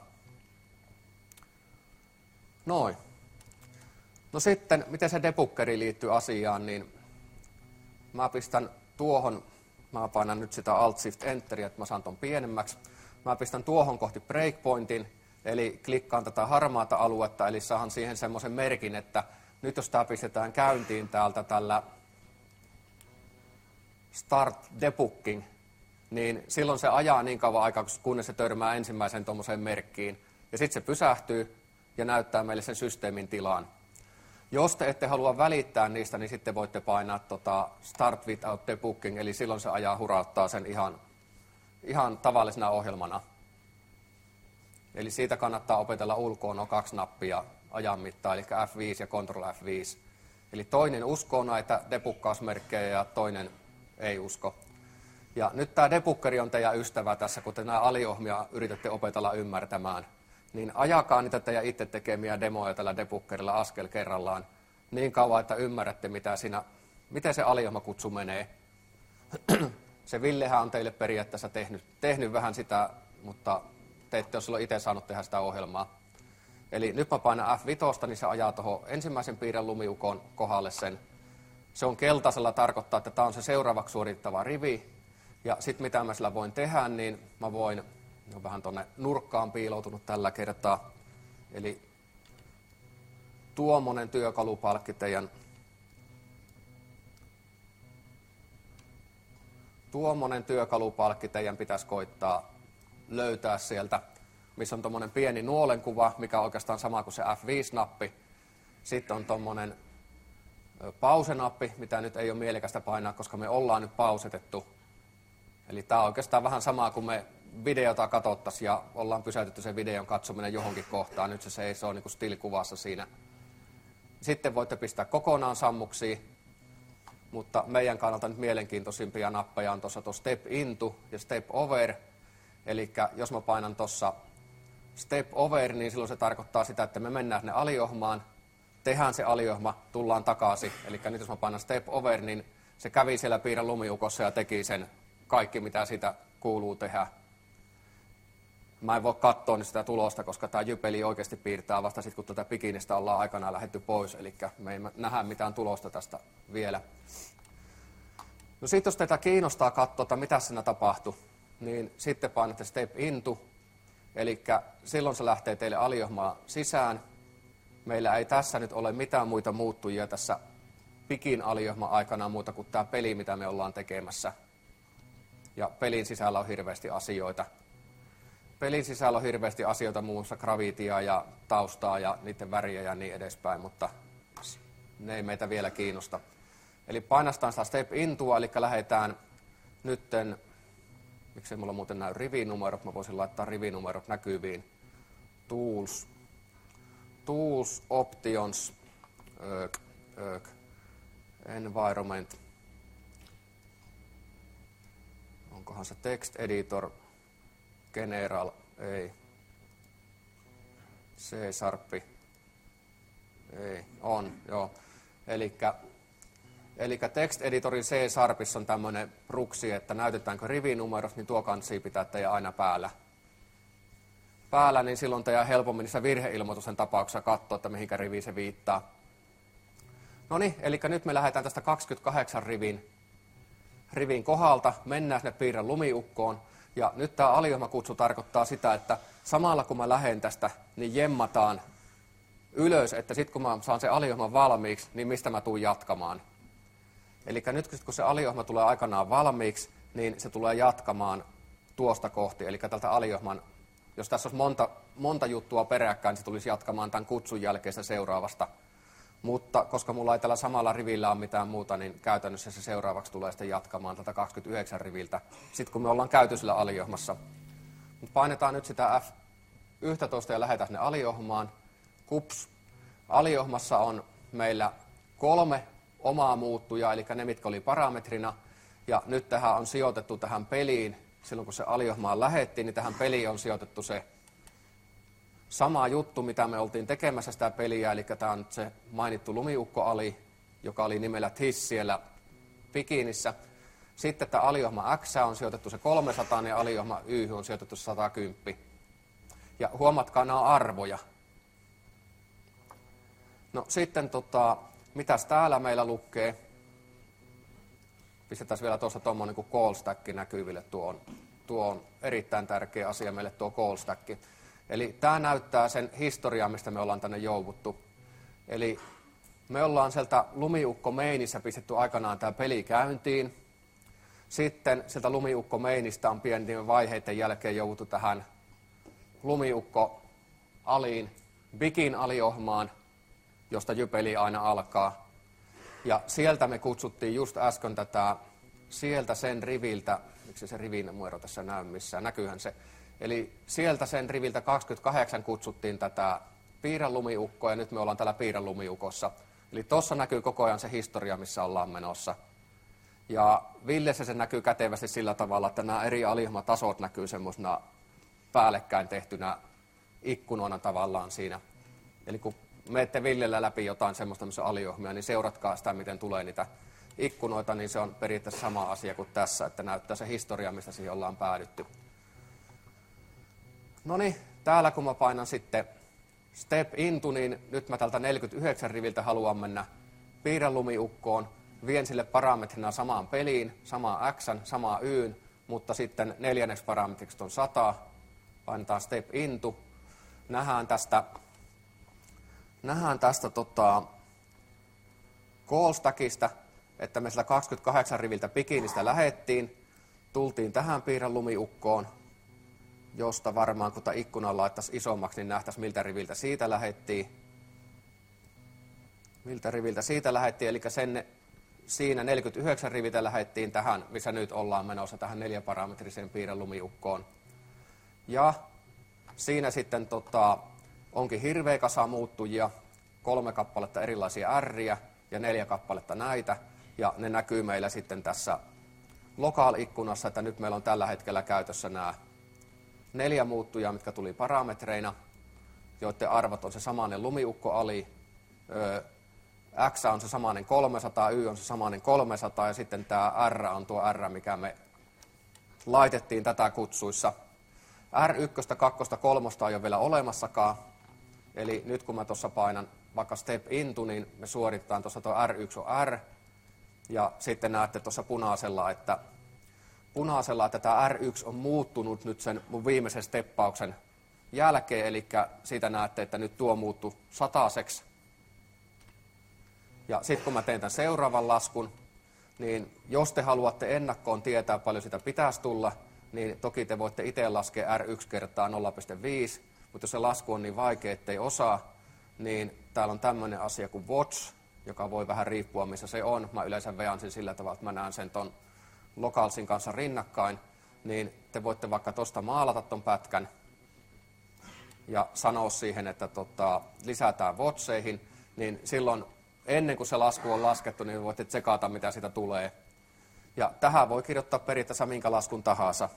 Noin. No sitten, miten se debuggeri liittyy asiaan, niin mä pistän tuohon, mä painan nyt sitä Alt-Shift-Enteriä, että mä saan ton pienemmäksi. Mä pistän tuohon kohti breakpointin, eli klikkaan tätä harmaata aluetta, eli saahan siihen semmoisen merkin, että nyt jos tämä pistetään käyntiin täältä tällä Start Debugging, niin silloin se ajaa niin kauan aikaa, kunnes se törmää ensimmäisen tuommoiseen merkkiin. Ja sitten se pysähtyy ja näyttää meille sen systeemin tilan. Jos te ette halua välittää niistä, niin sitten voitte painaa tota Start Without Debugging, eli silloin se ajaa hurauttaa sen ihan, ihan tavallisena ohjelmana. Eli siitä kannattaa opetella ulkoa nuo kaksi nappia ajan mittaan, eli F viisi ja Control F viisi. Eli toinen uskoo näitä debuggausmerkkejä ja toinen ei usko. Ja nyt tämä debuggeri on teidän ystävä tässä, kun te nämä aliohmia yritätte opetella ymmärtämään. Niin ajakaa niitä teidän itse tekemiä demoja tällä debuggerilla askel kerrallaan niin kauan, että ymmärrätte, mitä siinä, miten se aliohmakutsu menee. Se Villehän on teille periaatteessa tehnyt, tehnyt vähän sitä, mutta te ette ole silloin itse saanut tehdä sitä ohjelmaa. Eli nyt mä painan F viisi, niin se ajaa tuohon ensimmäisen piirren lumiukon kohdalle sen. Se on keltaisella, tarkoittaa, että tämä on se seuraavaksi suorittava rivi. Ja sitten mitä mä sillä voin tehdä, niin mä voin, on vähän tuonne nurkkaan piiloutunut tällä kertaa. Eli tuommoinen työkalupalkki teidän, tuommoinen työkalupalkki teidän pitäisi koittaa löytää sieltä, missä on tuommoinen pieni nuolenkuva, mikä on oikeastaan sama kuin se F viisi-nappi. Sitten on tuommoinen pause-nappi, mitä nyt ei ole mielekästä painaa, koska me ollaan nyt pausetettu. Eli tämä on oikeastaan vähän sama kuin me videota katsottaisiin ja ollaan pysäytetty sen videon katsominen johonkin kohtaan. Nyt se seisoo niin kuin still-kuvassa siinä. Sitten voitte pistää kokonaan sammuksiin, mutta meidän kannalta nyt mielenkiintoisimpia nappeja on tuossa tuo Step Into ja Step Over. Eli jos mä painan tuossa Step Over, niin silloin se tarkoittaa sitä, että me mennään sinne aliohmaan, tehdään se aliohma, tullaan takaisin. Eli nyt jos mä painan Step Over, niin se kävi siellä piirran lumiukossa ja teki sen kaikki, mitä siitä kuuluu tehdä. Mä en voi katsoa sitä tulosta, koska tämä jypeli oikeasti piirtää vasta sitten, kun tätä bikinistä ollaan aikanaan lähdetty pois. Eli me ei nähdä mitään tulosta tästä vielä. No sitten jos teitä kiinnostaa katsoa, että mitä siinä tapahtui, niin sitten painatte Step Into. Eli silloin se lähtee teille aliohmaan sisään. Meillä ei tässä nyt ole mitään muita muuttujia tässä bikin aliohman aikana muuta kuin tämä peli, mitä me ollaan tekemässä. Ja pelin sisällä on hirveästi asioita. Pelin sisällä on hirveästi asioita, muun muassa gravitia ja taustaa ja niiden väriä ja niin edespäin, mutta ne ei meitä vielä kiinnosta. Eli painastaan sitä Step Intoa, eli lähdetään nytten, miksei mulla muuten näy rivinumerot, mä voisin laittaa rivinumerot näkyviin. Tools, Tools, Options, ök, ök, Environment. Onkohan se Text Editor, General, ei. C-sharppi, ei, on, joo. Elikkä, elikkä Text Editorin C-sharpissa on tämmöinen bruksi, että näytetäänkö rivinumerot, niin tuo kansi pitää teidän aina päällä. Päällä, niin silloin teidän helpommin niissä virheilmoitusten tapauksessa katsoa, että mihinkä riviin se viittaa. No niin, eli nyt me lähdetään tästä kaksikymmentäkahdeksan rivin, rivin kohdalta, mennään sinne piirrän lumiukkoon. Ja nyt tämä aliohmakutsu tarkoittaa sitä, että samalla kun mä lähden tästä, niin jemmataan ylös, että sitten kun mä saan sen aliohman valmiiksi, niin mistä mä tuun jatkamaan. Eli nyt kun se aliohma tulee aikanaan valmiiksi, niin se tulee jatkamaan tuosta kohti. Eli tältä aliohman, jos tässä olisi monta, monta juttua peräkkäin, niin se tulisi jatkamaan tämän kutsun jälkeistä seuraavasta. Mutta koska mulla ei tällä samalla rivillä ole mitään muuta, niin käytännössä se seuraavaksi tulee sitten jatkamaan tätä kaksikymmentäyhdeksän riviltä, sitten kun me ollaan käyty sillä aliohmassa. Mut painetaan nyt sitä F yksitoista ja lähdetään sinne aliohmaan. Kups. Aliohmassa on meillä kolme omaa muuttujaa, eli ne, mitkä oli parametrina. Ja nyt tähän on sijoitettu tähän peliin, silloin kun se aliohmaan lähettiin, niin tähän peliin on sijoitettu se sama juttu, mitä me oltiin tekemässä sitä peliä, eli tämä on se mainittu lumiukko-ali, joka oli nimellä Tiss siellä bikinissä. Sitten tämä aliohma X on sijoitettu se kolmesataa ja aliohma Y on sijoitettu se sata kymmenen. Ja huomatkaa, nämä on arvoja. No sitten, tota, mitäs täällä meillä lukee? Pistetään vielä tuossa tuommoinen kuin call stack näkyville. Tuo on, tuo on erittäin tärkeä asia meille tuo call stack. Eli tämä näyttää sen historiaa, mistä me ollaan tänne jouduttu. Eli me ollaan sieltä lumiukko-meinissä pistetty aikanaan tämä peli käyntiin. Sitten sieltä lumiukko-meinistä on pienten vaiheiden jälkeen jouduttu tähän lumiukko-aliin, bikin aliohmaan, josta jypeli aina alkaa. Ja sieltä me kutsuttiin just äsken tätä, sieltä sen riviltä, miksi se rivin numero tässä näy missään, näkyyhän se. Eli sieltä sen riviltä kaksikymmentäkahdeksan kutsuttiin tätä piirränlumiukkoa ja nyt me ollaan täällä piirränlumiukossa. Eli tuossa näkyy koko ajan se historia, missä ollaan menossa. Ja Villessä se näkyy kätevästi sillä tavalla, että nämä eri aliohmatasot näkyy semmoisena päällekkäin tehtynä ikkunoina tavallaan siinä. Eli kun menette Villellä läpi jotain semmoista, missä on aliohmia, niin seuratkaa sitä, miten tulee niitä ikkunoita, niin se on periaatteessa sama asia kuin tässä, että näyttää se historia, mistä siihen ollaan päädytty. No niin, täällä kun mä painan sitten step into, niin nyt mä tältä neljäkymmentäyhdeksän riviltä haluan mennä piirränlumiukkoon, vien sille parametrina samaan peliin, samaan X, samaan Y, mutta sitten neljänneksi parametriksi on sata, painetaan step into, nähdään tästä, nähdään tästä tota, call stackista, että me sillä kaksikymmentäkahdeksan riviltä bikinistä lähettiin, tultiin tähän piirränlumiukkoon, josta varmaan kun tämä ikkuna laittaisi isommaksi, niin nähtäisiin miltä riviltä siitä lähettiin. Miltä riviltä siitä lähettiin, eli sen, siinä neljäkymmentäyhdeksän riviltä lähettiin tähän, missä nyt ollaan menossa, tähän neljäparametriseen piirränlumiukkoon. Ja siinä sitten tota, onkin hirveä kasa muuttujia, kolme kappaletta erilaisia R:iä ja neljä kappaletta näitä, ja ne näkyy meillä sitten tässä local-ikkunassa, että nyt meillä on tällä hetkellä käytössä nämä neljä muuttujaa, mitkä tuli parametreina, joiden arvot on se samainen lumiukko-ali, X on se samainen kolmesataa, Y on se samainen kolmesataa ja sitten tämä R on tuo R, mikä me laitettiin tätä kutsuissa. R yksi, kaksi, kolme ei ole vielä olemassakaan, eli nyt kun mä tuossa painan vaikka step into, niin me suoritetaan tuossa tuo R yksi on R, ja sitten näette tuossa punaisella, että punaisella, että tämä R yksi on muuttunut nyt sen mun viimeisen steppauksen jälkeen, eli siitä näette, että nyt tuo muuttui sataseksi. Ja sitten kun mä teen tämän seuraavan laskun, niin jos te haluatte ennakkoon tietää, paljon sitä pitäisi tulla, niin toki te voitte itse laskea R yksi kertaa nolla pilkku viisi, mutta jos se lasku on niin vaikea, ettei osaa, niin täällä on tämmöinen asia kuin watch, joka voi vähän riippua, missä se on. Mä yleensä vean sen sillä tavalla, että mä näen sen ton localsin kanssa rinnakkain, niin te voitte vaikka tuosta maalata ton pätkän ja sanoa siihen, että tota, lisätään watcheihin, niin silloin ennen kuin se lasku on laskettu, niin voitte tsekata, mitä siitä tulee. Ja tähän voi kirjoittaa periaatteessa minkä laskun tahansa.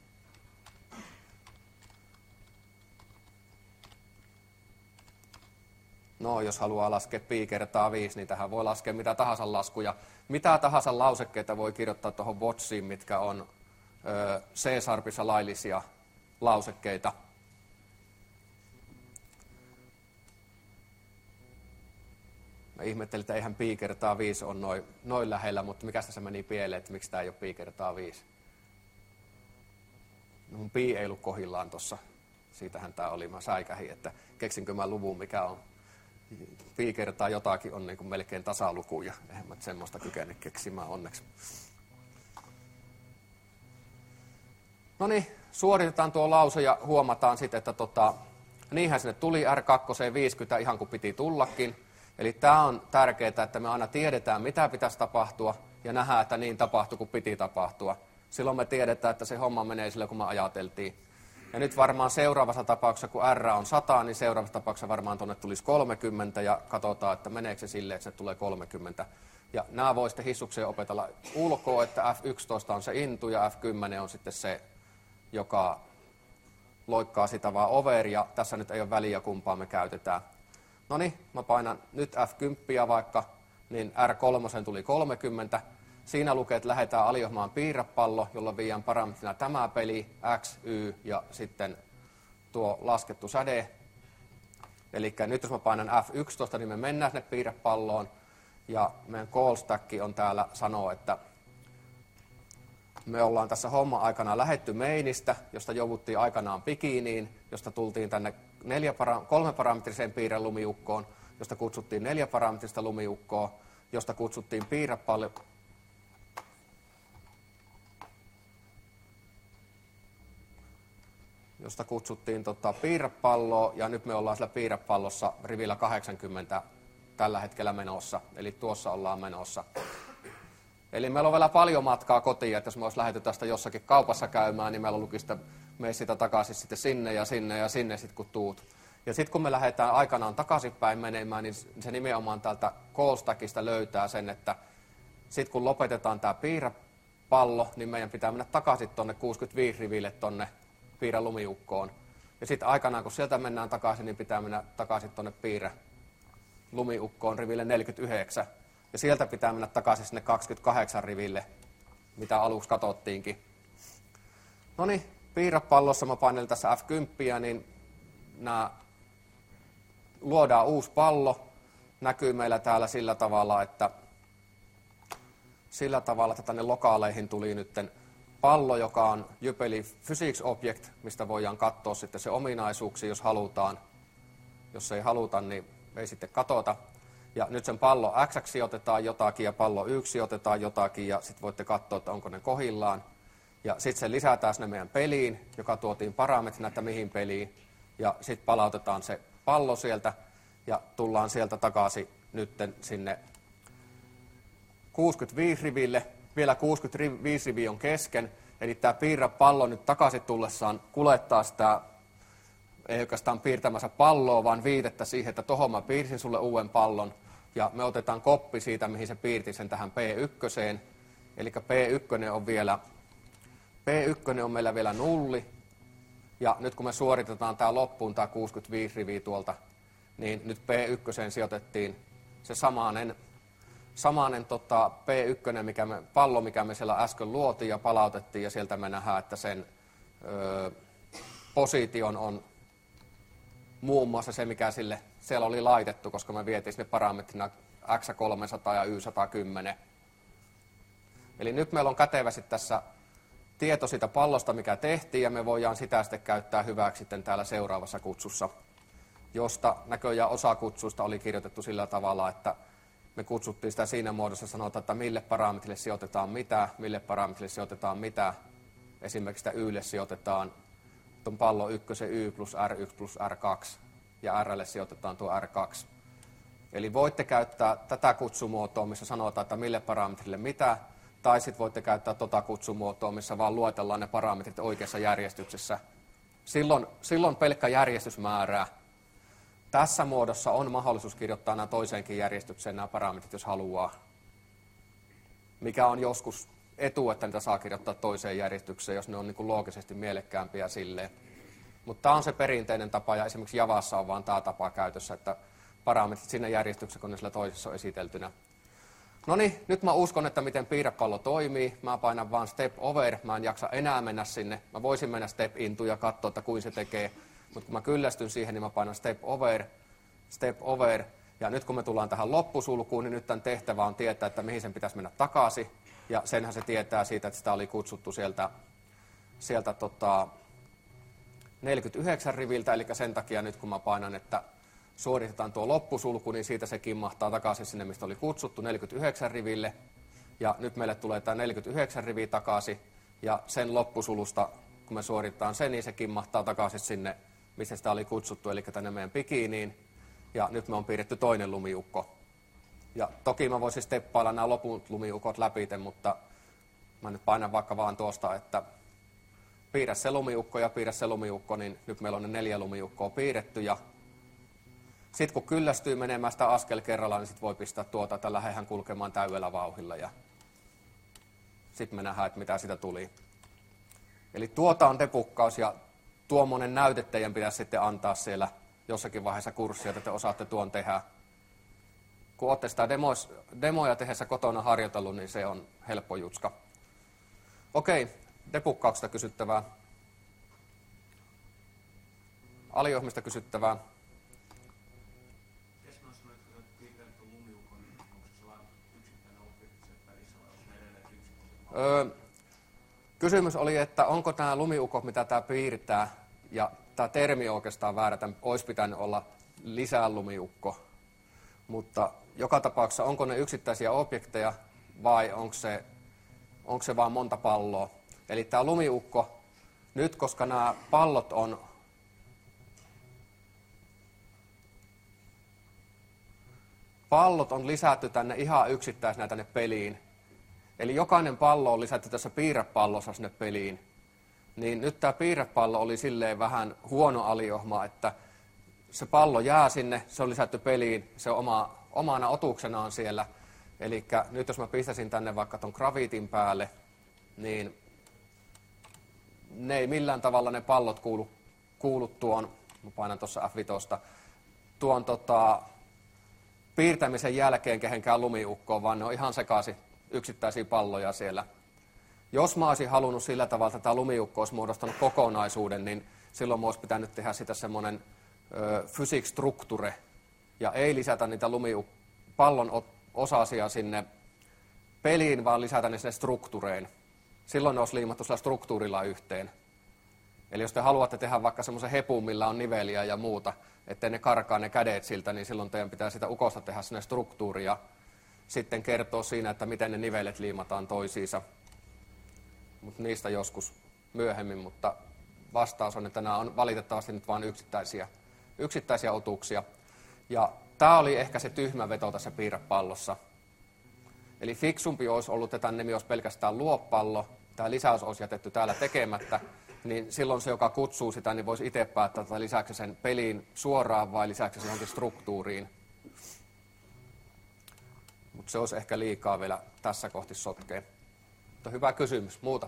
No, jos haluaa laskea pi kertaa viisi, niin tähän voi laskea mitä tahansa laskuja. Mitä tahansa lausekkeita voi kirjoittaa tuohon watchiin, mitkä on C-sharpissa laillisia lausekkeita. Mä ihmettelin, että eihän pi kertaa viisi ole noin, noin lähellä, mutta mikä tässä meni pieleen, että miksi tämä ei ole pi kertaa viisi. No, pi ei ollut kohillaan tuossa. Siitähän tämä oli. Mä säikähin, että keksinkö mä luvun, mikä on pi kertaa jotakin, on niin kuin melkein tasaluku, ja eihän mä semmoista kykene keksimään onneksi. No niin, suoritetaan tuo lause ja huomataan sitten, että tota, niinhän sinne tuli R kaksi viisikymmentä ihan kuin piti tullakin. Eli tämä on tärkeää, että me aina tiedetään, mitä pitäisi tapahtua, ja nähdään, että niin tapahtui kuin piti tapahtua. Silloin me tiedetään, että se homma menee sille, kun me ajateltiin. Ja nyt varmaan seuraavassa tapauksessa, kun R on sata, niin seuraavassa tapauksessa varmaan tuonne tulisi kolmekymmentä, ja katsotaan, että meneekö se silleen, että se tulee kolmekymmentä. Ja nämä voi sitten hissukseen opetella ulkoa, että F yksitoista on se intu, ja F kymmenen on sitten se, joka loikkaa sitä vaan over, ja tässä nyt ei ole väliä, kumpaa me käytetään. No niin, mä painan nyt F kymmenen vaikka, niin R kolme tuli kolmekymmentä. Siinä lukee, että lähdetään aliohmaan piirrepallo, jolla viiään parametrina tämä peli, X, Y ja sitten tuo laskettu säde. Eli nyt jos mä painan F yksitoista, niin me mennään sinne piirrepalloon. Ja meidän call stack on täällä sanoo, että me ollaan tässä homman aikana lähetty mainista, josta jouduttiin aikanaan bikiniin, josta tultiin tänne neljä para- kolmeparametriseen piirrelumiukkoon, josta kutsuttiin neljäparametrista lumiukkoa, josta kutsuttiin piirrepallo, josta kutsuttiin tota, piirrepalloa, ja nyt me ollaan siellä piirrepallossa rivillä kahdeksankymmentä tällä hetkellä menossa, eli tuossa ollaan menossa. Eli meillä on vielä paljon matkaa kotiin, että jos me olisi lähdetty tästä jossakin kaupassa käymään, niin meillä lukisi, että mene sitä takaisin sitten sinne ja sinne ja sinne sitten kun tuut. Ja sitten kun me lähdetään aikanaan takaisinpäin menemään, niin se nimenomaan täältä call stackista löytää sen, että sitten kun lopetetaan tämä piirrepallo, niin meidän pitää mennä takaisin tuonne kuusikymmentäviisi riville tuonne piirrelumiukkoon. Ja sitten aikanaan kun sieltä mennään takaisin, niin pitää mennä takaisin tuonne piirrelumiukkoon riville neljäkymmentäyhdeksän. Ja sieltä pitää mennä takaisin sinne kaksikymmentäkahdeksan riville, mitä aluksi katsottiinkin. No niin, piirrepallossa mä painelin tässä F kymmenen, niin nämä luodaan uusi pallo. Näkyy meillä täällä sillä tavalla, että sillä tavalla, että tänne lokaaleihin tuli nyt pallo, joka on Jypeli Physics Object, mistä voidaan katsoa sitten se ominaisuuksia, jos halutaan. Jos ei haluta, niin ei sitten katsota. Ja nyt sen pallo X otetaan jotakin ja pallo Y otetaan jotakin, ja sitten voitte katsoa, että onko ne kohillaan. Ja sitten se lisätään sinne meidän peliin, joka tuotiin parametrina, että mihin peliin. Ja sitten palautetaan se pallo sieltä ja tullaan sieltä takaisin nytten sinne kuusikymmentäviisi riville. Vielä kuusikymmentäviisi rivi on kesken, eli tämä piirrepallo nyt takaisin tullessaan kulettaa sitä, ei oikeastaan piirtämässä palloa, vaan viitettä siihen, että tohon mä piirsin sulle uuden pallon. Ja me otetaan koppi siitä, mihin se piirti sen tähän P yksi. Eli P yksi on vielä, P yksi on meillä vielä nulli. Ja nyt kun me suoritetaan tämä loppuun, tämä kuusikymmentäviisi riviä tuolta, niin nyt P yksi sijoitettiin se samainen, samainen tota, P yksi, mikä me, pallo, mikä me siellä äsken luotiin ja palautettiin, ja sieltä me nähdään, että sen ö, position on muun muassa se, mikä sille siellä oli laitettu, koska me vietiin sinne parametrina X kolmesataa ja Y sata kymmenen. Eli nyt meillä on kätevästi tässä tieto siitä pallosta, mikä tehtiin, ja me voidaan sitä sitten käyttää hyväksi sitten täällä seuraavassa kutsussa, josta näköjään osa kutsuista oli kirjoitettu sillä tavalla, että me kutsuttiin sitä siinä muodossa, sanotaan, että mille parametrille sijoitetaan mitä, mille parametrille sijoitetaan mitä. Esimerkiksi sitä Ylle sijoitetaan tuon pallo yksi Y plus R yksi plus R kaksi, ja Rlle sijoitetaan tuo R kaksi. Eli voitte käyttää tätä kutsumuotoa, missä sanotaan, että mille parametrille mitä, tai sitten voitte käyttää tota kutsumuotoa, missä vaan luetellaan ne parametrit oikeassa järjestyksessä. Silloin, silloin pelkkä järjestys määrää. Tässä muodossa on mahdollisuus kirjoittaa nämä toiseenkin järjestykseen nämä parametrit, jos haluaa. Mikä on joskus etu, että niitä saa kirjoittaa toiseen järjestykseen, jos ne on niin kuin loogisesti mielekkäämpiä silleen. Mutta tämä on se perinteinen tapa, ja esimerkiksi Javassa on vaan tämä tapa käytössä, että parametrit sinne järjestyksessä, kun ne sillä toisessa on esiteltynä. No niin, nyt mä uskon, että miten piirrepallo toimii. Mä painan vaan step over, mä en jaksa enää mennä sinne. Mä voisin mennä step into ja katsoa, että kuin se tekee. Mutta kun mä kyllästyn siihen, niin mä painan step over, step over. Ja nyt kun me tullaan tähän loppusulkuun, niin nyt tämän tehtävä on tietää, että mihin sen pitäisi mennä takaisin. Ja senhän se tietää siitä, että sitä oli kutsuttu sieltä, sieltä tota neljäkymmentäyhdeksän riviltä, eli sen takia nyt kun mä painan, että suoritetaan tuo loppusulku, niin siitä se kimmahtaa takaisin sinne, mistä oli kutsuttu, neljäkymmentäyhdeksän riville. Ja nyt meille tulee tämä neljäkymmentäyhdeksän riviä takaisin, ja sen loppusulusta, kun me suoritetaan sen, niin se kimmahtaa takaisin sinne, missä sitä oli kutsuttu, eli tänne meidän pikiiniin. Ja nyt me on piirretty toinen lumiukko. Ja toki mä voisin steppailla nämä loput lumiukot läpi, mutta mä nyt painan vaikka vaan tuosta, että piirrä se lumiukko ja piirrä se lumiukko, niin nyt meillä on ne neljä lumiukkoa piirretty. Ja sitten kun kyllästyy menemään sitä askel kerrallaan, niin sitten voi pistää tuota, että lähdehän kulkemaan täydellä vauhdilla. Ja sitten me nähdään, että mitä siitä tuli. Eli tuota on debukkaus ja tuommoinen näyte teidän pitäisi sitten antaa siellä jossakin vaiheessa kurssia, että te osaatte tuon tehdä. Kun olette sitä demos, demoja tehdessä kotona harjoitellut, niin se on helppo jutska. Okei, debukkauksesta kysyttävää. Aliohmista kysyttävää. Öö, kysymys oli, että onko nämä lumiukot, mitä tämä piirtää, ja tämä termi on oikeastaan väärä, tämän olisi pitänyt olla lisää lumiukko. Mutta joka tapauksessa, onko ne yksittäisiä objekteja vai onko se, onko se vaan monta palloa? Eli tämä lumiukko, nyt koska nämä pallot on pallot on lisätty tänne ihan yksittäisenä tänne peliin, eli jokainen pallo on lisätty tässä piirrepallossa sinne peliin, niin nyt tämä piirrepallo oli silleen vähän huono aliohma, että se pallo jää sinne, se on lisätty peliin, se on oma, omana otuksenaan siellä. Eli nyt jos mä pistäisin tänne vaikka ton graviitin päälle, niin ne ei millään tavalla ne pallot kuulu, kuulu tuon, mä painan tuossa F viisi, tuon tota, piirtämisen jälkeen kehenkään lumiukkoon, vaan ne on ihan sekaisin yksittäisiä palloja siellä. Jos mä olisin halunnut sillä tavalla, että tämä lumiukko olisi muodostanut kokonaisuuden, niin silloin mä olisi pitänyt tehdä sitä semmoinen physics structure, ja ei lisätä niitä lumiuk- pallon osasia sinne peliin, vaan lisätä ne sinne strukturein. Silloin ne olisi liimattu sillä struktuurilla yhteen. Eli jos te haluatte tehdä vaikka semmoisen hepun, millä on niveliä ja muuta, ettei ne karkaa ne kädet siltä, niin silloin teidän pitää sitä ukosta tehdä sinne struktuuri ja sitten kertoa siinä, että miten ne nivelet liimataan toisiinsa. Mut niistä joskus myöhemmin, mutta vastaus on, että nämä on valitettavasti nyt vain yksittäisiä, yksittäisiä otuksia. Ja tämä oli ehkä se tyhmä veto tässä piirrepallossa. Eli fiksumpi olisi ollut, että tämän nimi olisi pelkästään luopallo, tämä lisäys olisi jätetty täällä tekemättä, niin silloin se, joka kutsuu sitä, niin voisi itse päättää, että lisäksi sen peliin suoraan vai lisäksi se johonkin struktuuriin. Mutta se olisi ehkä liikaa vielä tässä kohti sotkea. Mutta hyvä kysymys. Muuta?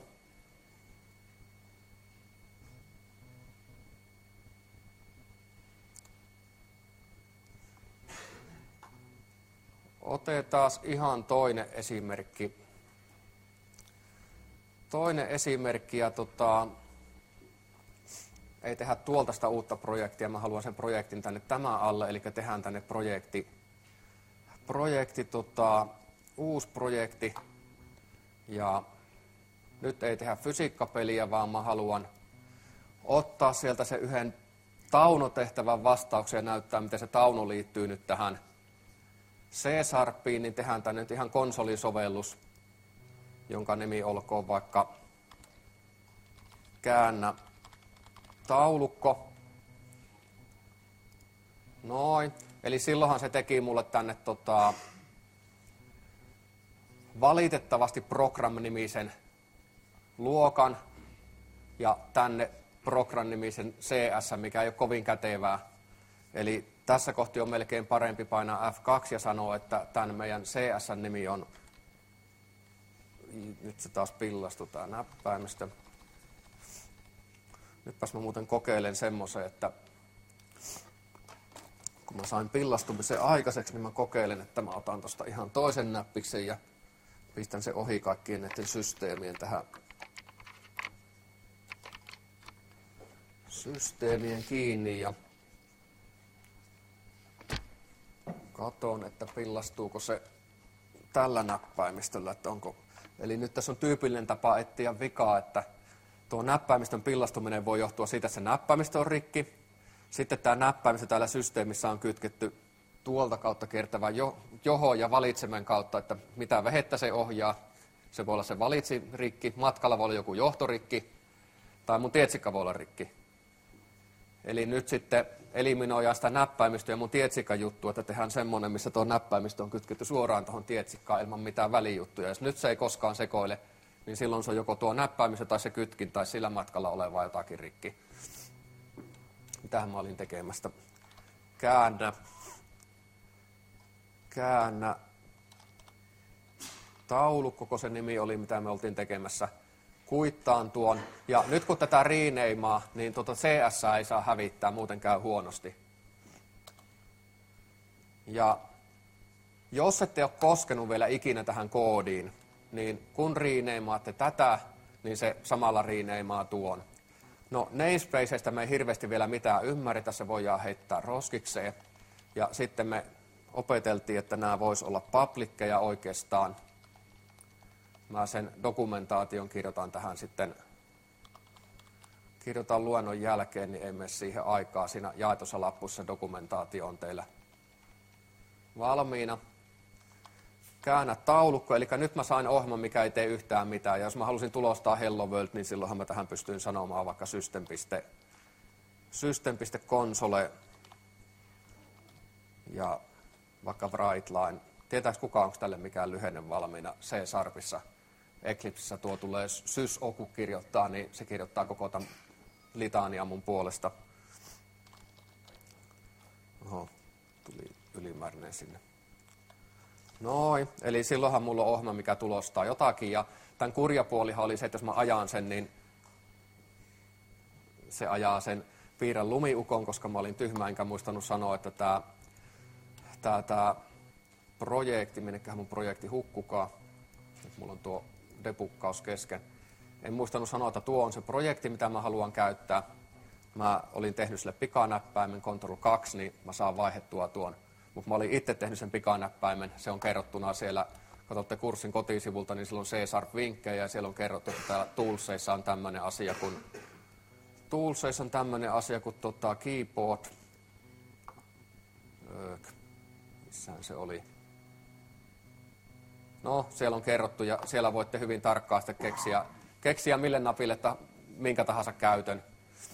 Otetaan ihan toinen esimerkki. Toinen esimerkki, ja tota, ei tehdä tuolta sitä uutta projektia, mä haluan sen projektin tänne tämän alle, eli tehdään tänne projekti, projekti tota, uusi projekti, ja nyt ei tehdä fysiikkapeliä, vaan mä haluan ottaa sieltä se yhden taunotehtävän vastauksen ja näyttää, miten se tauno liittyy nyt tähän C-Sharpiin, niin tehdään tänne nyt ihan konsolisovellus, jonka nimi olkoon vaikka käännä taulukko. Noin. Eli silloinhan se teki mulle tänne tota, valitettavasti program-nimisen luokan ja tänne program-nimisen C S, mikä ei ole kovin kätevää. Eli tässä kohti on melkein parempi painaa F kaksi ja sanoa, että tämän meidän C S-nimi on, nyt se taas pillastui tämä näppäimistö. Nytpäs mä muuten kokeilen semmoisen, että kun mä sain pillastumisen aikaiseksi, niin mä kokeilen, että mä otan tuosta ihan toisen näppiksen ja pistän sen ohi kaikkien näiden systeemien tähän systeemien kiinni ja katon, että pillastuuko se tällä näppäimistöllä, että onko... Eli nyt tässä on tyypillinen tapa etsiä vikaa, että tuo näppäimistön pillastuminen voi johtua siitä, että se näppäimistö on rikki. Sitten tämä näppäimistö täällä systeemissä on kytketty tuolta kautta kiertävän johon ja valitsimen kautta, että mitä vehettä se ohjaa. Se voi olla se valitsi rikki, matkalla voi olla joku johtorikki, tai mun tietsikka voi olla rikki. Eli nyt sitten eliminoidaan sitä näppäimistöä ja mun tietsikan juttu, että tehdään semmoinen, missä tuo näppäimistö on kytketty suoraan tuohon tietsikkaan ilman mitään välijuttuja. Jos nyt se ei koskaan sekoile, niin silloin se on joko tuo näppäimistö tai se kytkin tai sillä matkalla oleva jotakin rikki. Mitähän mä olin tekemästä? Käännä. Käännä. Taulukko, koko se nimi oli, mitä me oltiin tekemässä. Kuittaan tuon. Ja nyt kun tätä renamea, niin tuota C S ei saa hävittää, muuten käy huonosti. Ja jos ette ole koskenut vielä ikinä tähän koodiin, niin kun renameatte tätä, niin se samalla renameaa tuon. No namespaceista me ei hirveästi vielä mitään ymmärretä, se voidaan heittää roskikseen. Ja sitten me opeteltiin, että nämä vois olla publickeja oikeastaan. Mä sen dokumentaation kirjoitan tähän sitten, kirjoitan luennon jälkeen, niin ei mene siihen aikaa. Siinä jaetussa lappussa dokumentaatio on teillä valmiina. Käännä taulukko, eli nyt mä sain ohjelman, mikä ei tee yhtään mitään. Ja jos mä halusin tulostaa Hello World, niin silloinhan mä tähän pystyin sanomaan vaikka system.console ja vaikka Brightline. Tietääks kukaan, onko tälle mikään lyhenne valmiina C-Sharpissa? Eclipsessä tuo tulee sysoku kirjoittaa, niin se kirjoittaa koko tämän litania mun puolesta. Oho, tuli ylimääräinen sinne. Noin, eli silloinhan mulla on ohjelma, mikä tulostaa jotakin. Ja tämän kurjapuolihan oli se, että jos mä ajan sen, niin se ajaa sen piirrän lumiukon, koska mä olin tyhmä, enkä muistanut sanoa, että tämä, tämä, tämä projekti, minnekähän mun projekti hukkukaa. Nyt mulla on tuo debuggaus kesken. En muistanut sanoa, että tuo on se projekti, mitä mä haluan käyttää. Mä olin tehnyt sille pikanäppäimen, control kaksi, niin mä saan vaihdettua tuon. Mutta mä olin itse tehnyt sen pikanäppäimen. Se on kerrottuna siellä, katsotte kurssin kotisivulta, niin siellä on C-Sharp-vinkkejä ja siellä on kerrottu, että täällä Toolsissa on tämmöinen asia kuin Toolsissa on tämmöinen asia kuin tota, keyboard. Öök, missähän se oli? No, siellä on kerrottu ja siellä voitte hyvin tarkkaan sitten keksiä, keksiä mille napille ta, minkä tahansa käytön.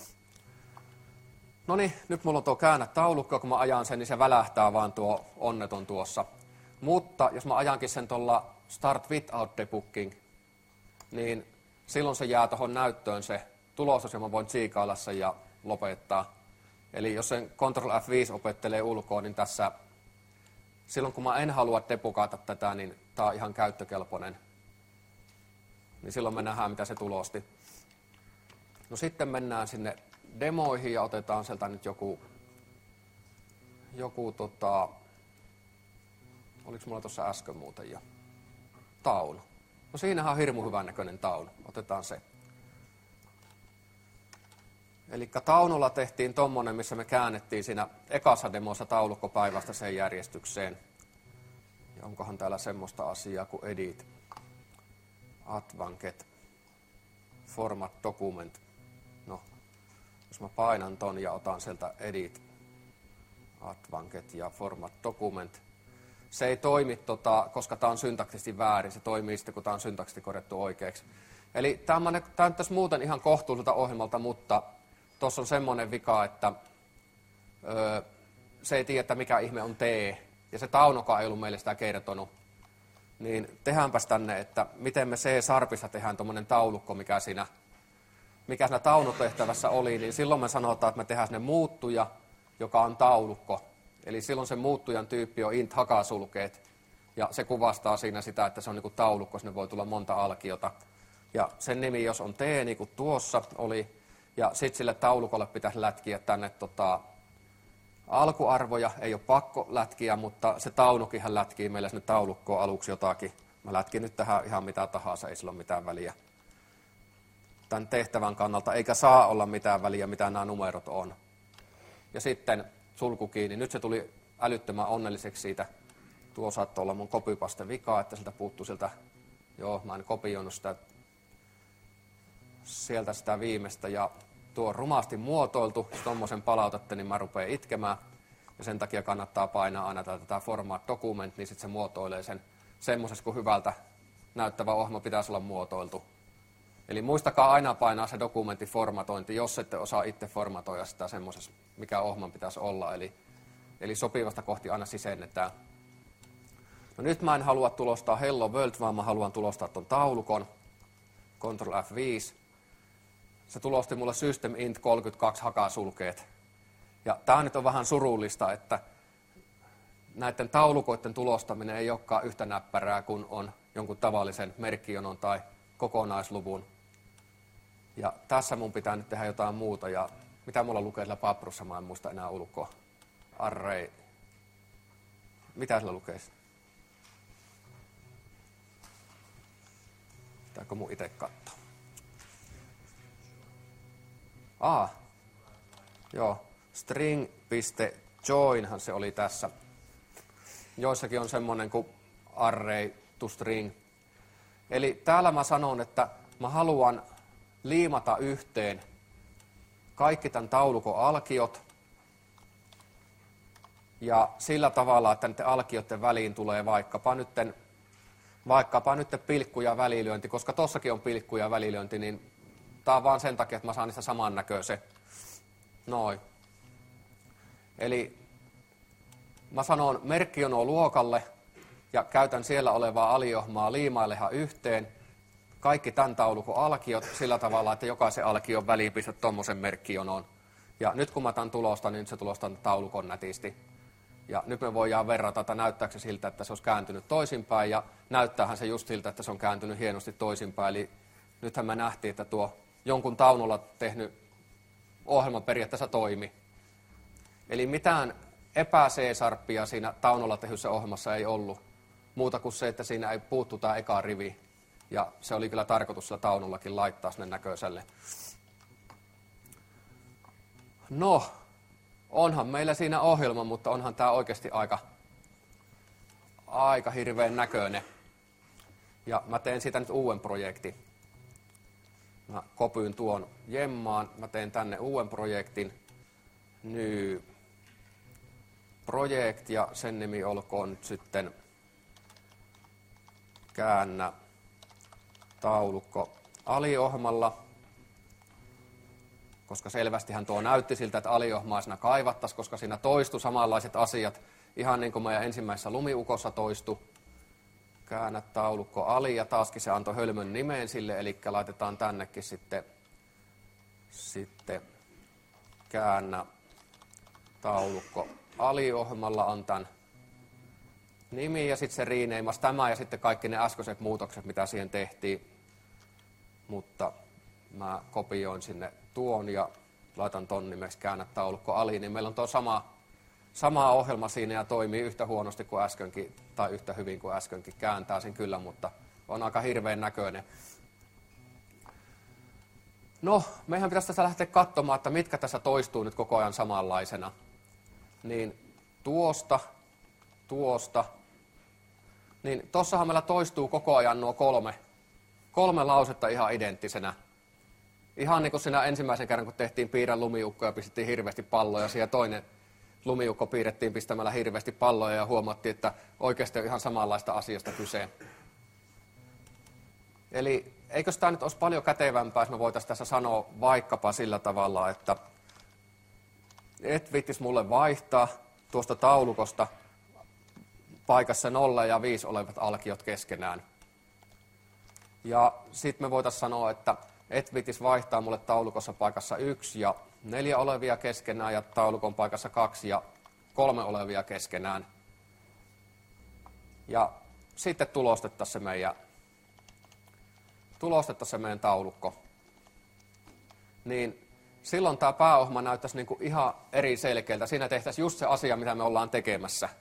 No niin, nyt mulla on tuo käännä taulukko, kun mä ajan sen, niin se välähtää vaan tuo onneton tuossa. Mutta jos mä ajankin sen tuolla Start Without Debugging, niin silloin se jää tuohon näyttöön se tulos, ja mä voin tsiikailla sen ja lopettaa. Eli jos sen Control F viisi opettelee ulkoa, niin tässä, silloin kun mä en halua debugata tätä, niin tää on ihan käyttökelpoinen. Niin silloin me nähdään, mitä se tulosti. No sitten mennään sinne demoihin ja otetaan sieltä nyt joku, joku tota, oliko mulla tuossa äsken muuten jo, taulu. No siinähän on hirmu hyvän näköinen taulu, otetaan se. Eli taunulla tehtiin tommonen, missä me käännettiin siinä ekassa demossa taulukkopäivästä sen järjestykseen. Ja onkohan täällä semmoista asiaa kuin edit, advanced, format document. No, jos mä painan ton ja otan sieltä edit, advanced ja format document. Se ei toimi, tota, koska tämä on syntaktisesti väärin. Se toimii sitten, kun tämä on syntaktisesti korjattu oikeaksi. Eli tämä on tässä muuten ihan kohtuulliselta ohjelmalta, mutta tuossa on semmoinen vika, että öö, se ei tiedä, mikä ihme on T. Ja se taunokaan ei ollut meille sitä kertonut. Niin tehdäänpäs tänne, että miten me C-Sharpissa tehdään tuommoinen taulukko, mikä siinä, mikä siinä taulutehtävässä oli. Niin silloin me sanotaan, että me tehdään sinne muuttuja, joka on taulukko. Eli silloin se muuttujan tyyppi on int hakasulkeet. Ja se kuvastaa siinä sitä, että se on niin kuin taulukko, sinne voi tulla monta alkiota. Ja sen nimi, jos on T, niin kuin tuossa oli. Ja sitten sille taulukolle pitäisi lätkiä tänne tota, alkuarvoja. Ei ole pakko lätkiä, mutta se taunukinhan lätkii meille sinne taulukkoon aluksi jotakin. Mä lätkin nyt tähän ihan mitä tahansa, ei sillä ole mitään väliä tämän tehtävän kannalta. Eikä saa olla mitään väliä, mitä nämä numerot on. Ja sitten sulku kiinni. Nyt se tuli älyttömän onnelliseksi siitä. Tuo saattoi olla mun copypaste vika, että sieltä puuttuu sieltä, joo, mä en kopioinut sitä, sieltä sitä viimeistä. Ja tuo on rumasti muotoiltu, jos tommosen palautatte, niin mä rupean itkemään. Ja sen takia kannattaa painaa aina tätä format document, niin sitten se muotoilee sen semmoisessa, kun hyvältä näyttävä ohjelma pitäisi olla muotoiltu. Eli muistakaa aina painaa se dokumentin formatointi, jos ette osaa itse formatoida sitä semmoisessa, mikä ohjelman pitäisi olla. Eli, eli sopivasta kohti aina sisennetään. No nyt mä en halua tulostaa Hello World, vaan mä haluan tulostaa ton taulukon. Control F viisi. Se tulosti mulle System int kolmekymmentäkaksi hakasulkeet. Ja tää nyt on vähän surullista, että näiden taulukoiden tulostaminen ei olekaan yhtä näppärää kuin on jonkun tavallisen merkkijonon tai kokonaisluvun. Ja tässä mun pitää nyt tehdä jotain muuta. Ja mitä mulla lukee siellä paprussa, mä en muista enää ulkoa. Array. Mitä sillä lukee? Pitääkö mun itse katsoa? Ah, joo. String.joinhan se oli tässä. Joissakin on semmoinen kuin array to string. Eli täällä mä sanon, että mä haluan liimata yhteen kaikki tämän taulukon alkiot. Ja sillä tavalla, että niiden alkioiden väliin tulee vaikkapa nytten, vaikkapa nytten pilkku ja välilyönti, koska tossakin on pilkku ja välilyönti, niin tää on vaan sen takia, että mä saan niistä samannäköisen. Noin. Eli mä sanon merkkijono luokalle ja käytän siellä olevaa aliohmaa liimailehan yhteen kaikki tämän taulukon alkiot sillä tavalla, että jokaisen alkion väliin pistät tommosen merkkijonoon. Ja nyt kun mä tämän tulostan, niin nyt se tulostaa taulukon nätisti. Ja nyt me voidaan verrata, että näyttääkö se siltä, että se olisi kääntynyt toisinpäin, ja näyttäähän se just siltä, että se on kääntynyt hienosti toisinpäin. Eli nythän me nähtiin, että tuo jonkun taunulla tehnyt ohjelma periaatteessa toimi. Eli mitään epä-C-sarppia siinä taunulla tehyssä ohjelmassa ei ollut, muuta kuin se, että siinä ei puuttu tämä eka rivi. Ja se oli kyllä tarkoitus sillä taunullakin laittaa sinne näköiselle. No, onhan meillä siinä ohjelma, mutta onhan tämä oikeasti aika, aika hirveän näköinen. Ja mä teen siitä nyt uuden projektin. Mä kopyyn tuon jemmaan, mä teen tänne uuden projektin. New project ja sen nimi olkoon nyt sitten käännä taulukko aliohjelmalla, koska selvästihän tuo näytti siltä, että aliohjelmaa siinä kaivattaisiin, koska siinä toistui samanlaiset asiat, ihan niin kuin meidän ensimmäisessä lumiukossa toistui. Käännä taulukko ali, ja taaskin se antoi hölmön nimeen sille, eli laitetaan tännekin sitten, sitten käännä taulukko aliohjelmalla on tämän nimi, ja sitten se reneimas tämä, ja sitten kaikki ne äskeiset muutokset, mitä siihen tehtiin. Mutta mä kopioin sinne tuon ja laitan ton nimeksi käännä taulukko ali, niin meillä on tuo sama, sama ohjelma siinä ja toimii yhtä huonosti kuin äskenkin, tai yhtä hyvin kuin äskenkin. Kääntää sen kyllä, mutta on aika hirveän näköinen. No, meidän pitäisi tässä lähteä katsomaan, että mitkä tässä toistuu nyt koko ajan samanlaisena. Niin tuosta, tuosta, niin tossahan meillä toistuu koko ajan nuo kolme, kolme lausetta ihan identtisenä. Ihan niin kuin siinä ensimmäisen kerran, kun tehtiin piirrä lumiukko ja pistettiin hirveästi palloja, ja toinen lumiukko piirrettiin pistämällä hirveästi palloja ja huomattiin, että oikeasti on ihan samanlaista asiasta kyse. Eli eikö tämä nyt olisi paljon kätevämpää, jos me voitaisiin tässä sanoa vaikkapa sillä tavalla, että et viittis mulle vaihtaa tuosta taulukosta paikassa nolla ja viisi olevat alkiot keskenään. Ja sitten me voitaisiin sanoa, että et viittis vaihtaa mulle taulukossa paikassa yksi ja neljä olevia keskenään ja taulukon paikassa kaksi ja kolme olevia keskenään. Ja sitten tulostettaisiin se meidän, tulostettaisiin se meidän taulukko. Niin silloin tämä pääohjelma näyttäisi niinku ihan eri selkeältä. Siinä tehtäisiin just se asia, mitä me ollaan tekemässä.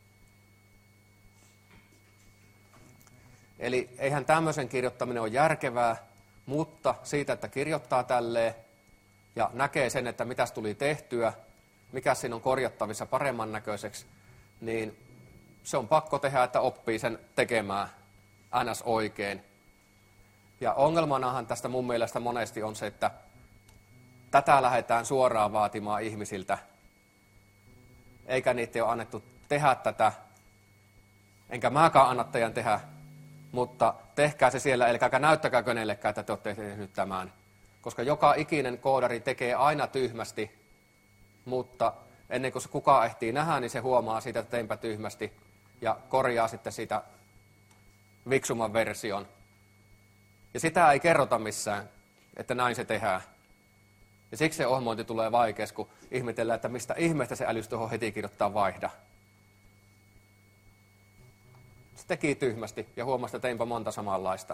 Eli eihän tämmöisen kirjoittaminen ole järkevää, mutta siitä, että kirjoittaa tälleen ja näkee sen, että mitäs tuli tehtyä, mikä siinä on korjattavissa paremman näköiseksi, niin se on pakko tehdä, että oppii sen tekemään ns. Oikein. Ja ongelmanahan tästä mun mielestä monesti on se, että tätä lähdetään suoraan vaatimaan ihmisiltä, eikä niitä ole annettu tehdä tätä, enkä mäkään anna teidän tehdä, mutta tehkää se siellä, eli näyttäkää kenellekään, että te olette tehneet tämän. Koska joka ikinen koodari tekee aina tyhmästi, mutta ennen kuin se kukaan ehtii nähdä, niin se huomaa siitä, että teinpä tyhmästi, ja korjaa sitten siitä viksumman version. Ja sitä ei kerrota missään, että näin se tehdään. Ja siksi se ohjelmointi tulee vaikeaksi, kun ihmetellään, että mistä ihmeestä se älys tuohon heti kirjoittaa vaihda. Se teki tyhmästi ja huomasi, että teinpä monta samanlaista.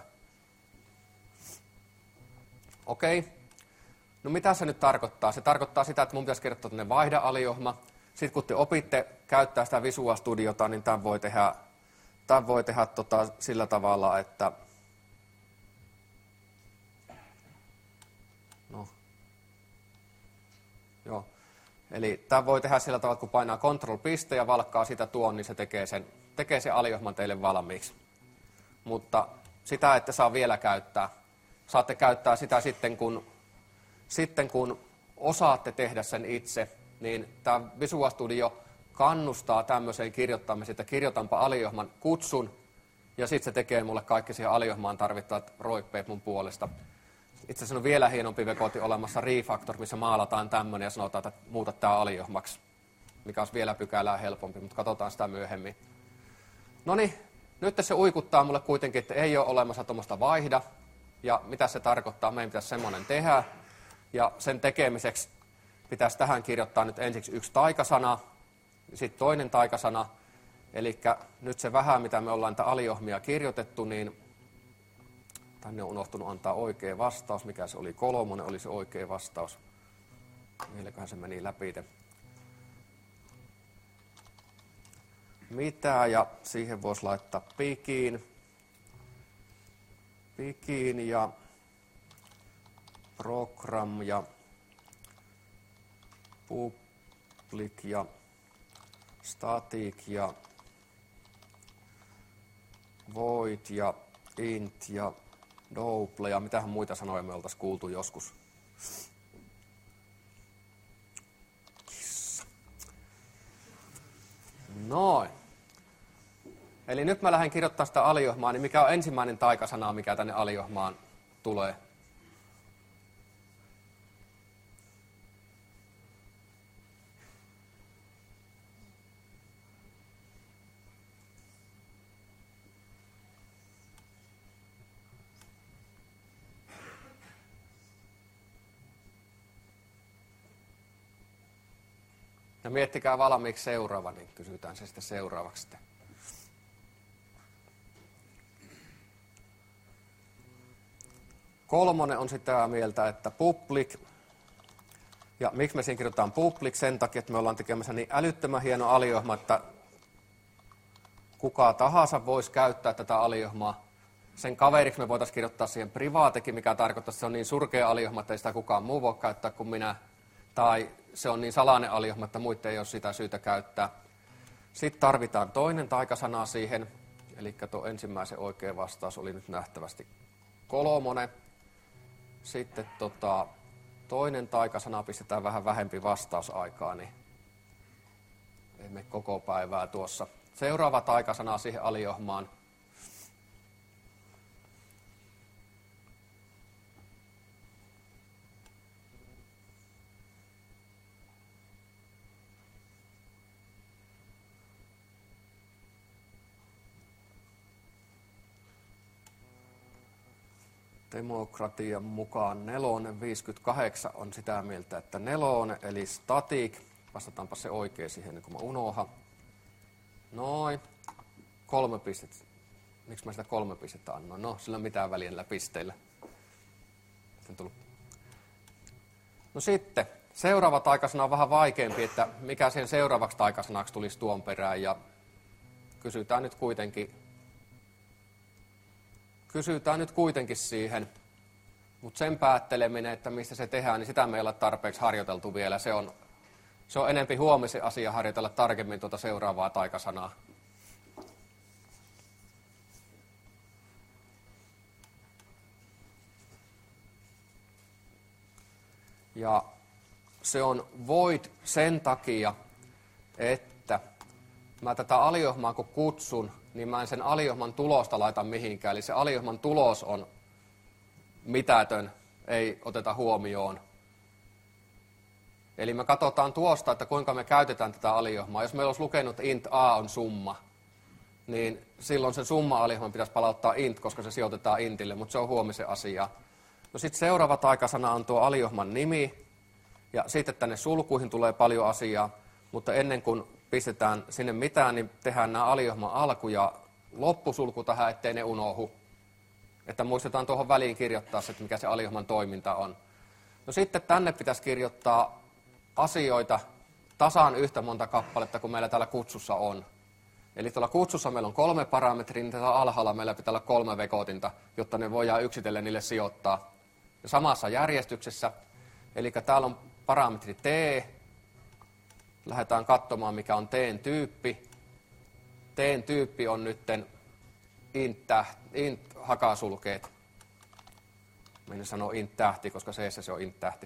Okei. No mitä se nyt tarkoittaa? Se tarkoittaa sitä, että mun pitäisi kirjoittaa tänne vaihda-aliohma. Sitten kun te opitte käyttää sitä Visual Studiota, niin tämän voi tehdä, tämän voi tehdä tota sillä tavalla, että no. Joo. Eli tämä voi tehdä sillä tavalla, että kun painaa Control-piste ja valkkaa sitä tuon, niin se tekee sen, tekee sen aliohman teille valmiiksi. Mutta sitä ette saa vielä käyttää. Saatte käyttää sitä sitten, kun, sitten kun osaatte tehdä sen itse, niin tämä Visual Studio kannustaa tämmöiseen kirjoittamiseen, että kirjoitanpa aliohman kutsun, ja sitten se tekee mulle kaikki siihen aliohmaan tarvittavat roippeet mun puolesta. Itse asiassa on vielä hienompi vekoti olemassa Refactor, missä maalataan tämmöinen ja sanotaan, että muuta tämä aliohmaksi, mikä olisi vielä pykälää helpompi, mutta katsotaan sitä myöhemmin. No niin, nyt se uikuttaa mulle kuitenkin, että ei ole olemassa tuommoista vaihda, ja mitä se tarkoittaa, meidän pitäisi semmoinen tehdä, ja sen tekemiseksi pitäisi tähän kirjoittaa nyt ensiksi yksi taikasana, sitten toinen taikasana, eli nyt se vähän, mitä me ollaan näitä aliohmia kirjoitettu, niin tänne on unohtunut antaa oikea vastaus, mikä se oli, kolmonen oli se oikea vastaus. Meilläköhän se meni läpi. Mitä, ja siihen voisi laittaa pikiin. Pikiin ja program ja public ja static ja void ja int ja double ja mitähän muita sanoja me oltaisiin kuultu joskus. Kissa. Noin. Eli nyt mä lähden kirjoittamaan sitä aliohmaa, niin mikä on ensimmäinen taikasana, mikä tänne aliohmaan tulee? Ja miettikää valmiiksi seuraava, niin kysytään se sitten seuraavaksi sitten. Kolmonen on sitä mieltä, että public. Ja miksi me siinä kirjoitetaan public? Sen takia, että me ollaan tekemässä niin älyttömän hieno aliohma, että kuka tahansa voisi käyttää tätä aliohmaa. Sen kaveriksi me voitaisiin kirjoittaa siihen privaatekin, mikä tarkoittaa, että se on niin surkea aliohma, että ei sitä kukaan muu voi käyttää kuin minä. Tai se on niin salainen aliohma, että muiden ei ole sitä syytä käyttää. Sitten tarvitaan toinen taikasana siihen, eli tuo ensimmäisen oikea vastaus oli nyt nähtävästi kolmonen. Sitten tota, toinen taikasana pistetään vähän vähempi vastausaikaa, niin ei mene koko päivää tuossa. Seuraava taikasana siihen aliohmaan. Demokratian mukaan nelonen, viisikymmentäkahdeksan on sitä mieltä, että nelonen, eli static. Vastataanpa se oikein siihen, niin kun mä unohan. Noin. Kolme pistettä. Miksi mä sitä kolme pistettä annoin? No, sillä ei ole mitään väliä niillä pisteillä. No sitten, seuraava taikasana on vähän vaikeampi, että mikä sen seuraavaksi taikasanaksi tulisi tuon perään. Ja kysytään nyt kuitenkin Kysytään nyt kuitenkin siihen, mutta sen päätteleminen, että mistä se tehdään, niin sitä me ei ole tarpeeksi harjoiteltu vielä. Se on Se on enempi huomisen asia harjoitella tarkemmin tuota seuraavaa taikasanaa. Ja se on void sen takia, että mä tätä aliohmaa kun kutsun, niin mä en sen aliohman tulosta laita mihinkään. Eli se aliohman tulos on mitätön, ei oteta huomioon. Eli me katsotaan tuosta, että kuinka me käytetään tätä aliohmaa. Jos meillä olisi lukenut int a on summa, niin silloin sen summa-aliohman pitäisi palauttaa int, koska se sijoitetaan intille, mutta se on huomisen asia. No sitten seuraava taikasana on tuo aliohman nimi, ja sitten tänne sulkuihin tulee paljon asiaa, mutta ennen kuin pistetään sinne mitään, niin tehdään nämä aliohman alku- ja loppusulku tähän, ettei ne unohdu. Että muistetaan tuohon väliin kirjoittaa se, että mikä se aliohman toiminta on. No sitten tänne pitäisi kirjoittaa asioita tasan yhtä monta kappaletta kuin meillä täällä kutsussa on. Eli tuolla kutsussa meillä on kolme parametria, niin täällä alhaalla meillä pitää olla kolme vekotinta, jotta ne voidaan yksitellen niille sijoittaa. Ja samassa järjestyksessä, eli täällä on parametri t, lähdetään katsomaan mikä on t:n tyyppi. T:n tyyppi on nytten int, int hakasulkeet. Minä sanoo int tähti, koska C se on int tähti.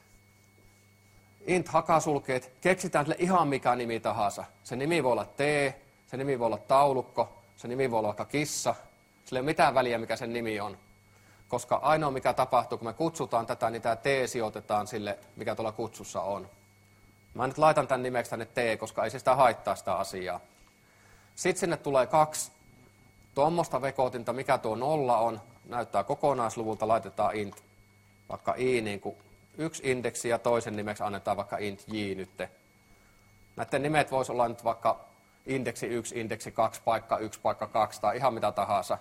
Int hakasulkeet, keksitään sille ihan mikä nimi tahansa. Se nimi voi olla T, se nimi voi olla taulukko, se nimi voi olla vaikka kissa. Sillä ei ole mitään väliä mikä sen nimi on. Koska ainoa mikä tapahtuu, kun me kutsutaan tätä, niin tämä T sijoitetaan sille, mikä tuolla kutsussa on. Mä nyt laitan tämän nimeksi tänne T, koska ei se sitä haittaa sitä asiaa. Sitten sinne tulee kaksi tuommoista vekotinta, mikä tuo nolla on. Näyttää kokonaisluvulta, laitetaan int, vaikka i niin kuin yksi indeksi ja toisen nimeksi annetaan vaikka int j nyt. Näiden nimet voisi olla nyt vaikka indeksi yksi, indeksi kaksi, paikka yksi, paikka kaksi tai ihan mitä tahansa.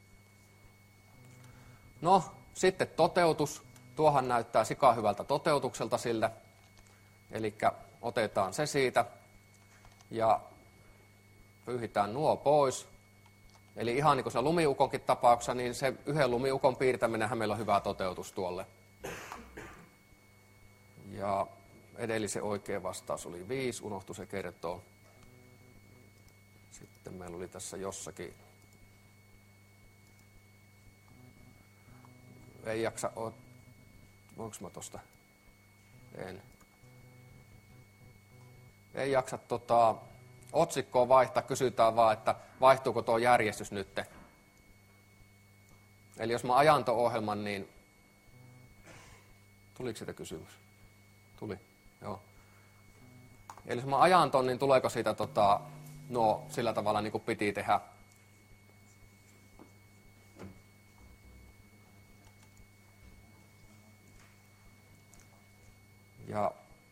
No, sitten toteutus. Tuohan näyttää sika hyvältä toteutukselta sille. Eli otetaan se siitä ja pyyhitään nuo pois. Eli ihan niin kuin se lumiukonkin tapauksessa, niin se yhden lumiukon piirtäminenhän meillä on hyvä toteutus tuolle. Ja edellisen oikea vastaus oli viisi, unohtui se kertoo. Sitten meillä oli tässä jossakin, ei jaksa, voinko mä tosta, en. Ei jaksa tota, otsikkoa vaihtaa, kysytään vaan, että vaihtuuko tuo järjestys nyt. Eli jos mä ajan tuon ohjelman, niin tuliko siitä kysymys? Tuli, joo. Eli jos mä ajan ton, niin tuleeko siitä tota, no, sillä tavalla niin kuin piti tehdä? Ja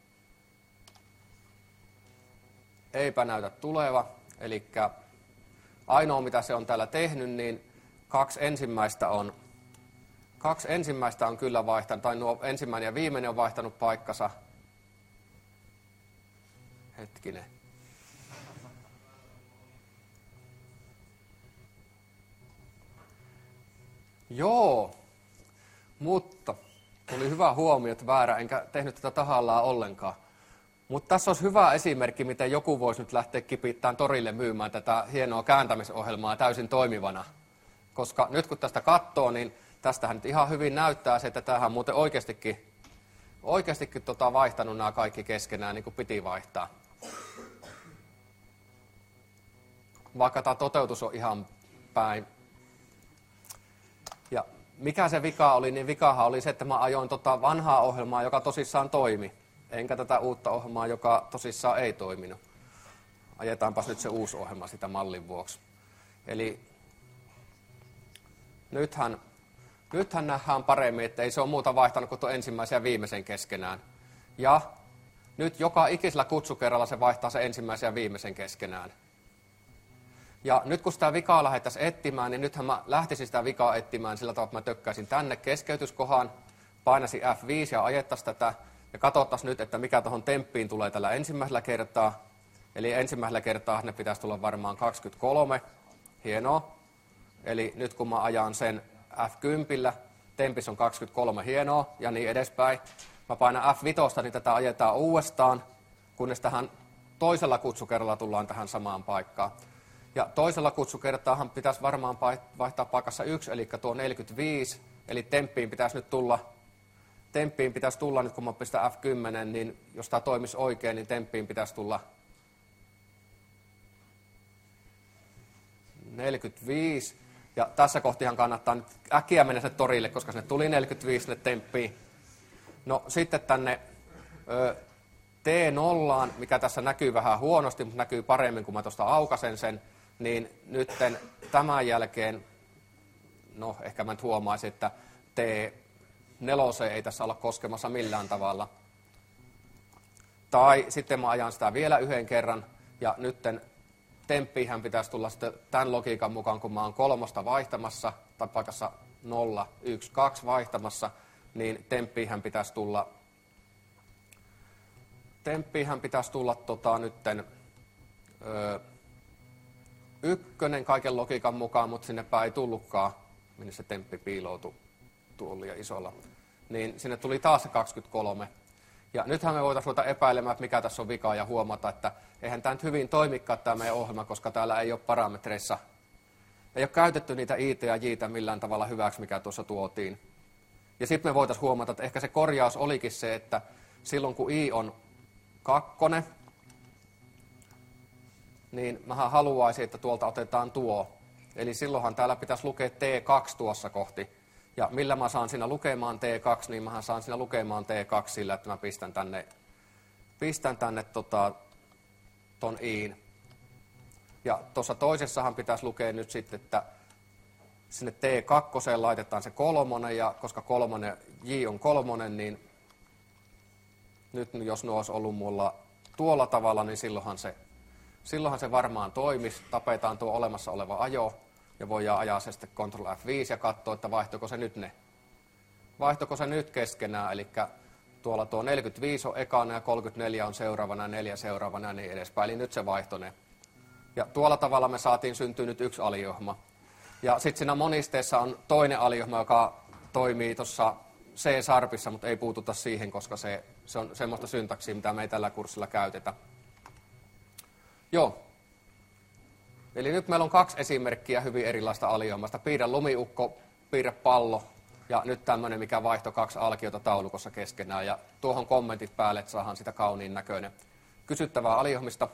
eipä näytä tuleva, eli ainoa mitä se on täällä tehnyt, niin kaksi ensimmäistä on, kaksi ensimmäistä on kyllä vaihtanut, tai nuo ensimmäinen ja viimeinen on vaihtanut paikkansa. Hetkinen. Joo, mutta tuli hyvä huomio, että väärä, enkä tehnyt tätä tahallaan ollenkaan. Mutta tässä olisi hyvä esimerkki, miten joku voisi nyt lähteä kipittämään torille myymään tätä hienoa kääntämisohjelmaa täysin toimivana. Koska nyt kun tästä katsoo, niin tästähän nyt ihan hyvin näyttää se, että tämähän on muuten oikeastikin, oikeastikin tota vaihtanut nämä kaikki keskenään niin kuin piti vaihtaa. Vaikka tämä toteutus on ihan päin. Ja mikä se vika oli, niin vikahan oli se, että mä ajoin tota vanhaa ohjelmaa, joka tosissaan toimi. Enkä tätä uutta ohjelmaa, joka tosissaan ei toiminut. Ajetaanpas nyt se uusi ohjelma sitä mallin vuoksi. Eli nythän, nythän nähdään paremmin, että ei se ole muuta vaihtanut kuin tuon ensimmäisen ja viimeisen keskenään. Ja nyt joka ikisellä kutsukerralla se vaihtaa se ensimmäisen ja viimeisen keskenään. Ja nyt kun sitä vikaa lähdettäisiin etsimään, niin nythän mä lähtisin sitä vikaa etsimään sillä tavalla, että mä tökkäisin tänne keskeytyskohan, painasin F viisi ja ajettaisiin tätä. Ja katsottaisiin nyt, että mikä tuohon temppiin tulee tällä ensimmäisellä kertaa. Eli ensimmäisellä kertaa ne pitäisi tulla varmaan kaksikymmentäkolme. Hienoa. Eli nyt kun mä ajan sen F kymmenen, tempissä on kaksikymmentäkolme, hienoa, ja niin edespäin. Mä painan F viisi, niin tätä ajetaan uudestaan. kunnes tähän toisella kutsukerralla tullaan tähän samaan paikkaan. Ja toisella kutsukertaahan pitäisi varmaan vaihtaa paikassa yksi, eli tuo neljäkymmentäviisi, eli temppiin pitäisi nyt tulla, temppiin pitäisi tulla nyt kun mä pistän F kymmenen, niin jos tämä toimisi oikein, niin temppiin pitäisi tulla neljäkymmentäviisi. Ja tässä kohtihan kannattaa nyt äkkiä mennä sinne torille, koska sinne tuli neljäkymmentäviisi sinne temppiin. No sitten tänne ö, T nolla, mikä tässä näkyy vähän huonosti, mutta näkyy paremmin, kun mä tuosta aukasen sen, niin nyt tämän jälkeen, no ehkä mä nyt huomaisin, että T neljä ei tässä olla koskemassa millään tavalla. Tai sitten mä ajan sitä vielä yhden kerran, ja nytten temppiinhän pitäisi tulla sitten tämän logiikan mukaan, kun mä oon kolmosta vaihtamassa, tai paikassa nolla, yksi, kaksi vaihtamassa, niin temppiinhän pitäisi tulla, temppiinhän pitäisi tulla tota, nytten, ö, ykkönen kaiken logiikan mukaan, mutta sinnepä ei tullutkaan, minne se temppi piiloutui tuolla ja isolla. Niin sinne tuli taas se kaksikymmentäkolme. Ja nythän me voitaisiin ruveta epäilemään, että mikä tässä on vika ja huomata, että eihän tämä nyt hyvin toimikaan tämä meidän ohjelma, koska täällä ei ole parametreissa, ei ole käytetty niitä I T ja J:tä millään tavalla hyväksi, mikä tuossa tuotiin. Ja sitten me voitaisiin huomata, että ehkä se korjaus olikin se, että silloin kun I on kakkonen, niin mähän haluaisin, että tuolta otetaan tuo. Eli silloinhan täällä pitäisi lukea T kaksi tuossa kohti. Ja millä mä saan siinä lukemaan T kaksi, niin mähän saan siinä lukemaan T kaksi sillä, että mä pistän tänne, pistän tänne tota, ton Iin. Ja tuossa toisessahan pitäisi lukea nyt sitten, että sinne T kaksi laitetaan se kolmonen, ja koska kolmonen, J on kolmonen, niin nyt jos nuo olisi ollut mulla tuolla tavalla, niin silloinhan se, silloinhan se varmaan toimisi. Tapetaan tuo olemassa oleva ajo, ja voidaan ajaa se sitten Ctrl F viisi ja katsoa, että vaihtoiko se nyt ne. Vaihtoiko se nyt keskenään, eli tuolla tuo neljäkymmentäviisi on ekana ja kolmekymmentäneljä on seuraavana ja neljä seuraavana ja niin edespäin. Eli nyt se vaihtoi ne. Ja tuolla tavalla me saatiin syntyä nyt yksi alijohma. Ja sitten siinä monisteessa on toinen alijohma, joka toimii tuossa C-sarpissa, mutta ei puututa siihen, koska se, se on semmoista syntaksia, mitä me ei tällä kurssilla käytetä. Joo. Eli nyt meillä on kaksi esimerkkiä hyvin erilaista alijohmasta. Piirrä lumiukko, piirrä pallo ja nyt tämmöinen, mikä vaihtoi kaksi alkiota taulukossa keskenään. Ja tuohon kommentit päälle, että saadaan sitä kauniin näköinen. Kysyttävää alijohmista.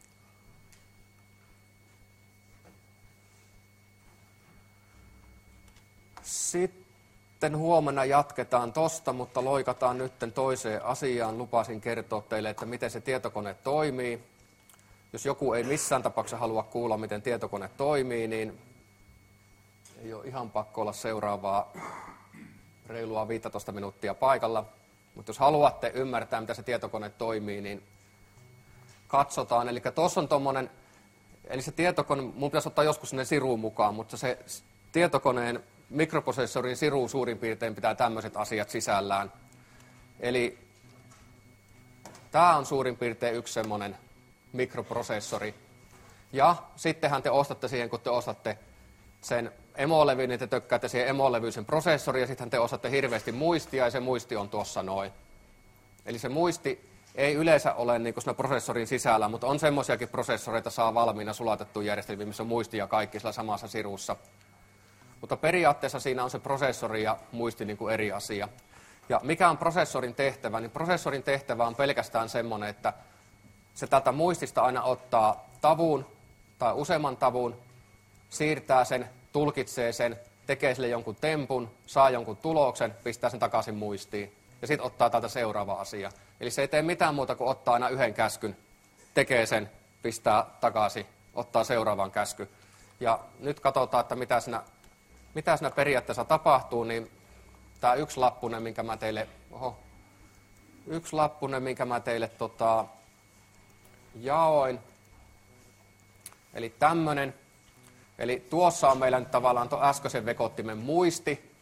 Sitten huomenna jatketaan tosta, mutta loikataan nyt toiseen asiaan. Lupasin kertoa teille, että miten se tietokone toimii. Jos joku ei missään tapauksessa halua kuulla, miten tietokone toimii, niin ei ole ihan pakko olla seuraavaa reilua viisitoista minuuttia paikalla. Mutta jos haluatte ymmärtää, miten se tietokone toimii, niin katsotaan. Eli tuossa on tuommoinen, eli se tietokone, mun pitäisi ottaa joskus sinne siruun mukaan, mutta se tietokoneen mikroprosessorin siru suurin piirtein pitää tämmöiset asiat sisällään. Eli tämä on suurin piirtein yksi semmoinen mikroprosessori. Ja sittenhän te ostatte siihen, kun te ostatte sen emolevyn, niin te tökkäätte siihen emolevyyn prosessori, ja sittenhän te ostatte hirveästi muistia, ja se muisti on tuossa noin. Eli se muisti ei yleensä ole niin kuin siinä prosessorin sisällä, mutta on semmoisiakin prosessoreita saa valmiina sulatettuja järjestelmiä, missä on muistia kaikki sillä samassa sirussa. Mutta periaatteessa siinä on se prosessori ja muisti niin kuin eri asia. Ja mikä on prosessorin tehtävä? Niin prosessorin tehtävä on pelkästään semmoinen, että se tältä muistista aina ottaa tavun tai useamman tavun, siirtää sen, tulkitsee sen, tekee sille jonkun tempun, saa jonkun tuloksen, pistää sen takaisin muistiin ja sitten ottaa täältä seuraava asia. Eli se ei tee mitään muuta kuin ottaa aina yhden käskyn, tekee sen, pistää takaisin, ottaa seuraavan käsky. Ja nyt katsotaan, että mitä siinä, mitä siinä periaatteessa tapahtuu, niin tämä yksi lappunen, minkä mä teille, oho, yksi lappunen, minkä mä teille tota, jaoin. Eli tämmönen. Eli tuossa on meillä nyt tavallaan tuon äskeisen vekottimen muisti.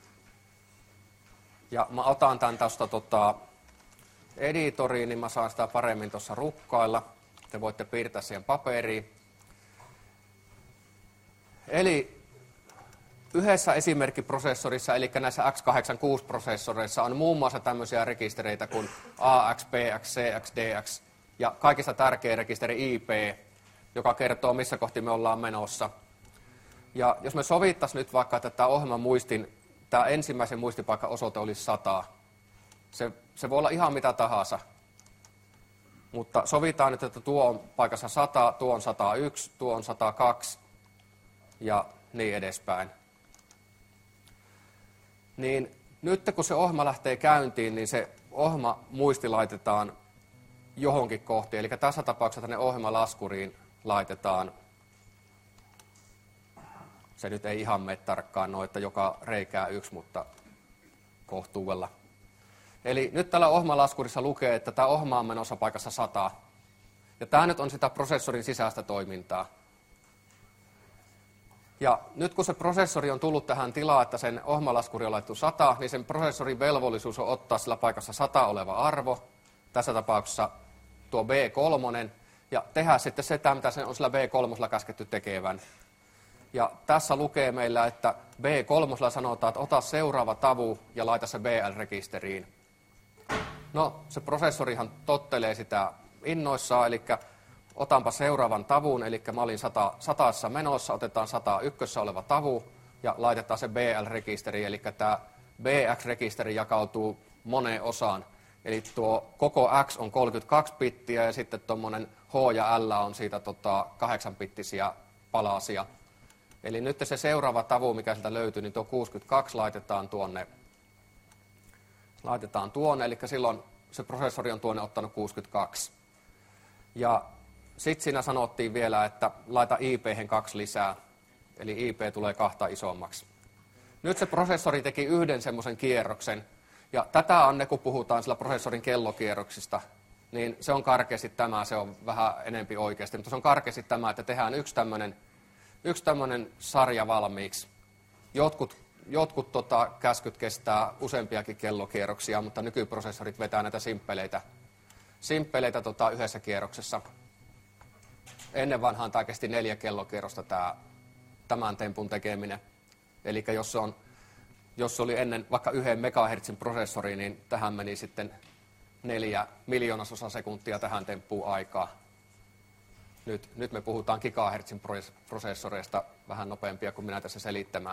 Ja mä otan tämän tästä tota, editoriin, niin mä saan sitä paremmin tuossa rukkailla. Te voitte piirtää siihen paperiin. Eli yhdessä esimerkkiprosessorissa, eli näissä X kahdeksankymmentäkuusi-prosessoreissa on muun muassa tämmöisiä rekistereitä kuin A X, B X, C X, D X ja kaikista tärkein rekisteri I P, joka kertoo, missä kohti me ollaan menossa. Ja jos me sovittaisiin nyt vaikka, että tämä ohjelman muistin, tämä ensimmäisen muistipaikan osoite olisi sata, se, se voi olla ihan mitä tahansa, mutta sovitaan nyt, että tuo on paikassa sata, tuo on sata yksi, tuo on sata kaksi ja niin edespäin. Niin nyt kun se ohjelma lähtee käyntiin, niin se ohjelma muisti laitetaan johonkin kohti. Eli tässä tapauksessa tänne ohjelmalaskuriin laitetaan, se nyt ei ihan mene tarkkaan noin, että joka reikää yksi, mutta kohtuudella. Eli nyt tällä ohjelmalaskurissa lukee, että tämä ohjelma on menossa paikassa sata. Ja tämä nyt on sitä prosessorin sisäistä toimintaa. Ja nyt kun se prosessori on tullut tähän tilaan, että sen ohjelmalaskuri on laittu sata, niin sen prosessorin velvollisuus on ottaa sillä paikassa sata oleva arvo, tässä tapauksessa tuo B kolme, ja tehdä sitten sitä, mitä sen on sillä B kolme käsketty tekevän. Ja tässä lukee meillä, että B kolme sanotaan, että ota seuraava tavu ja laita se B L-rekisteriin. No, se prosessorihan tottelee sitä innoissaan, eli otanpa seuraavan tavun, eli mä olin sata, satassa menossa, otetaan sata yksi oleva tavu ja laitetaan se B L-rekisteri, eli tämä B X-rekisteri jakautuu moneen osaan. Eli tuo koko X on kolmekymmentäkaksi bittiä ja sitten tuommoinen H ja L on siitä tota, kahdeksan bittisiä palasia. Eli nyt se seuraava tavu, mikä sieltä löytyy, niin tuo kuusikymmentäkaksi laitetaan tuonne, laitetaan tuonne, eli silloin se prosessori on tuonne ottanut kuusikymmentäkaksi. Ja sitten siinä sanottiin vielä, että laita I P:hen kaksi lisää, eli I P tulee kahta isommaksi. Nyt se prosessori teki yhden semmoisen kierroksen, ja tätä on ne, kun puhutaan sillä prosessorin kellokierroksista, niin se on karkeasti tämä, se on vähän enempi oikeasti, mutta se on karkeasti tämä, että tehdään yksi tämmöinen yksi tämmöinen sarja valmiiksi. Jotkut, jotkut tota, käskyt kestää useampiakin kellokierroksia, mutta nykyprosessorit vetää näitä simppeleitä, simppeleitä tota, yhdessä kierroksessa. Ennen vanhaan tämä kesti neljä kellokierrosta tämä, tämän tempun tekeminen. Eli jos se, on, jos se oli ennen vaikka yhden megahertsin prosessori, niin tähän meni sitten neljä miljoonasosa sekuntia tähän temppuun aikaa. Nyt, nyt me puhutaan gigahertsin prosessoreista vähän nopeampia kuin minä tässä selittämään.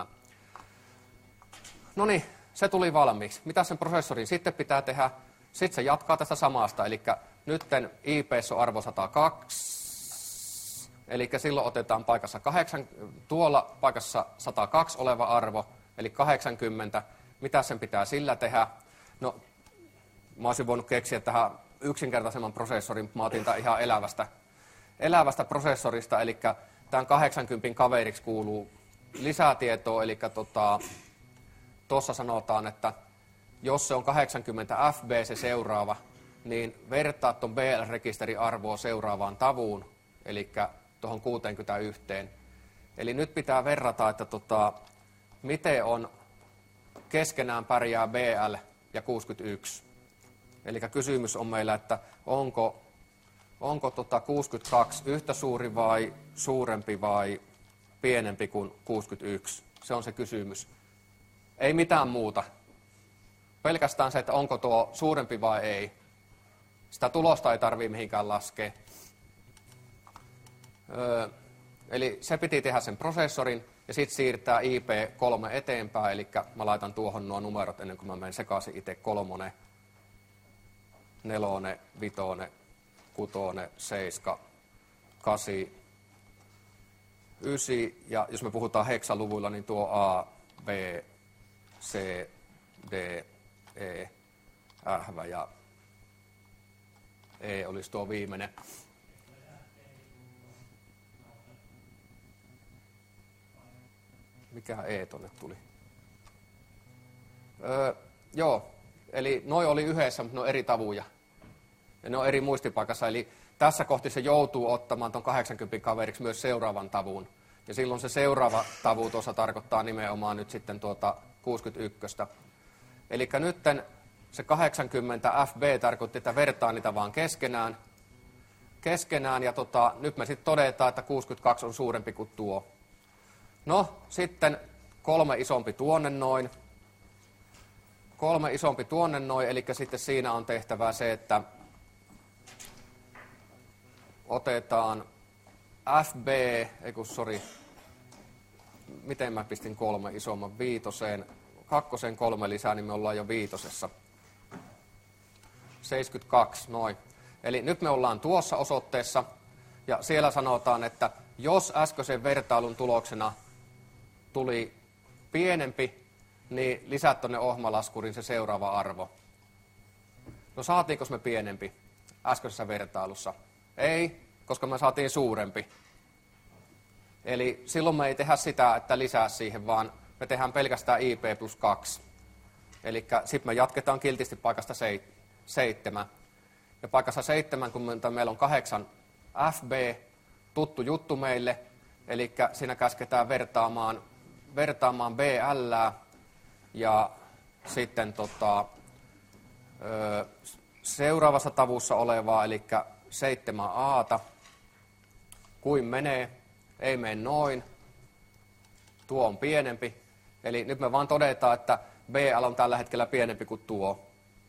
No niin, se tuli valmiiksi. Mitä sen prosessorin sitten pitää tehdä? Sitten se jatkaa tästä samasta, eli nyt I P:ssä on arvo sata kaksi, eli silloin otetaan paikassa kahdeksan, tuolla paikassa sata kaksi oleva arvo, eli kahdeksankymmentä. Mitä sen pitää sillä tehdä? No, mä olisin voinut keksiä tähän yksinkertaisemman prosessorin, mä otin tämän ihan elävästä. elävästä prosessorista, eli tämän kahdeksankymmentä kaveriksi kuuluu lisätietoa, eli tuossa tota, sanotaan, että jos se on kahdeksankymmentä F B se seuraava, niin vertaa tuon B L-rekisterin arvoa seuraavaan tavuun, eli tuohon kuuteenkymmentäyksi. Eli nyt pitää verrata, että tota, miten on keskenään pärjää B L ja kuusikymmentäyksi. Eli kysymys on meillä, että onko Onko tota kuusikymmentäkaksi yhtä suuri vai suurempi vai pienempi kuin kuusikymmentäyksi? Se on se kysymys. Ei mitään muuta. Pelkästään se, että onko tuo suurempi vai ei. Sitä tulosta ei tarvitse mihinkään laskea. Öö, eli se piti tehdä sen prosessorin ja sitten siirtää I P kolme eteenpäin. Eli mä laitan tuohon nuo numerot ennen kuin mä menen sekaisin itse kolmonen, nelonen, vitonen. Kutone, seiska, kasi, ysi, ja jos me puhutaan heksaluvuilla, niin tuo A, B, C, D, E, F ja E olisi tuo viimeinen. Mikä E tonne tuli? Öö, joo, eli noi oli yhdessä, mutta ne on eri tavuja. Ja ne on eri muistipaikassa, eli tässä kohti se joutuu ottamaan tuon kahdeksankymmentä kaveriksi myös seuraavan tavun. Ja silloin se seuraava tavu tuossa tarkoittaa nimenomaan nyt sitten tuota kuusikymmentäyksi. Eli nyt se kahdeksankymmentä F B tarkoitti, että vertaa niitä vaan keskenään. Keskenään ja tota, nyt me sitten todetaan, että kuusikymmentäkaksi on suurempi kuin tuo. No, sitten kolme isompi tuonne noin. Kolme isompi tuonne noin, eli sitten siinä on tehtävää se, että otetaan F B, ei kun sori, miten mä pistin kolme isomman viitoseen, kakkoseen kolme lisää, niin me ollaan jo viitosessa. seitsemänkymmentäkaksi, noin. Eli nyt me ollaan tuossa osoitteessa, ja siellä sanotaan, että jos äskeisen vertailun tuloksena tuli pienempi, niin lisät tuonne ohmalaskurin se seuraava arvo. No saatiinko me pienempi äskeisessä vertailussa? Ei, koska me saatiin suurempi. Eli silloin me ei tehdä sitä, että lisää siihen, vaan me tehdään pelkästään I P plus kaksi. Eli sitten me jatketaan kiltisti paikasta seitsemän. Ja paikassa seitsemän, kun meillä on kahdeksan F B, tuttu juttu meille, eli siinä käsketään vertaamaan, vertaamaan B L ja sitten tota, ö, seuraavassa tavussa olevaa, eli seitsemän A:ta, kuin menee, ei mene noin, tuo on pienempi, eli nyt me vaan todetaan, että B L on tällä hetkellä pienempi kuin tuo.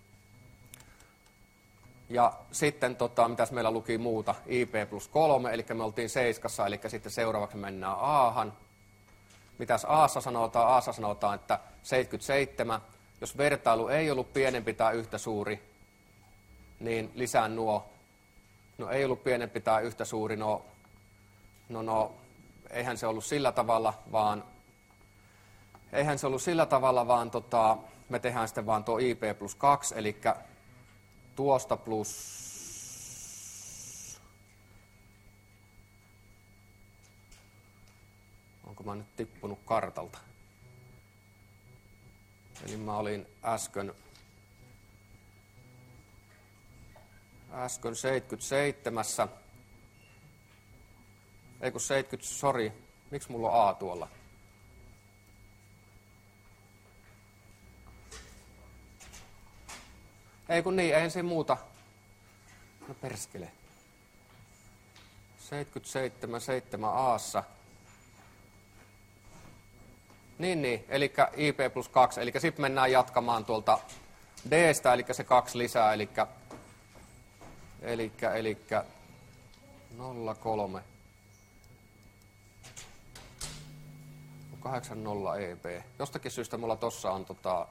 Ja sitten, tota, mitäs meillä luki muuta, I P plus kolme, eli me oltiin seiskassa, eli sitten seuraavaksi mennään A:han. Mitäs A:ssa sanotaan? A:ssa sanotaan, että seitsemänkymmentäseitsemän, jos vertailu ei ollut pienempi tai yhtä suuri, niin lisään nuo. No ei ollut pienempi tai yhtä suuri, no, no, no eihän se ollut sillä tavalla, vaan, eihän se ollut sillä tavalla, vaan tota, me tehdään sitten vaan tuo I P plus kaksi, eli tuosta plus, onko mä nyt tippunut kartalta? Eli mä olin äsken, äsken seitsemänkymmentäseitsemän, ei kun seitsemänkymmentä, sori, miksi mulla on A tuolla? Ei kun niin, eihän se muuta. No perskele. seitsemänkymmentäseitsemän, seitsemän A:ssa. Niin, niin, eli I P plus kaksi, eli sitten mennään jatkamaan tuolta D:stä, eli se kaksi lisää, eli, eli, eli nolla kolme. kahdeksankymmentä E B. Jostakin syystä mulla tossa on tota,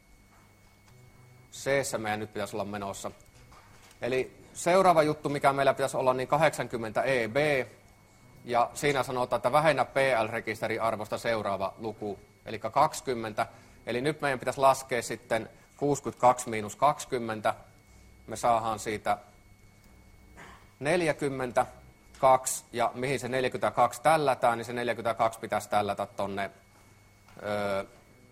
C:ssä meidän nyt pitäisi olla menossa. Eli seuraava juttu, mikä meillä pitäisi olla, niin kahdeksankymmentä E B. Ja siinä sanotaan, että vähennä P L-rekisterin arvosta seuraava luku, eli kaksikymmentä. Eli nyt meidän pitäisi laskea sitten kuusikymmentäkaksi miinus kaksikymmentä. Me saadaan siitä neljäkymmentäkaksi, ja mihin se neljäkymmentäkaksi tällätään, niin se neljäkymmentäkaksi pitäisi tällätä tonne öö,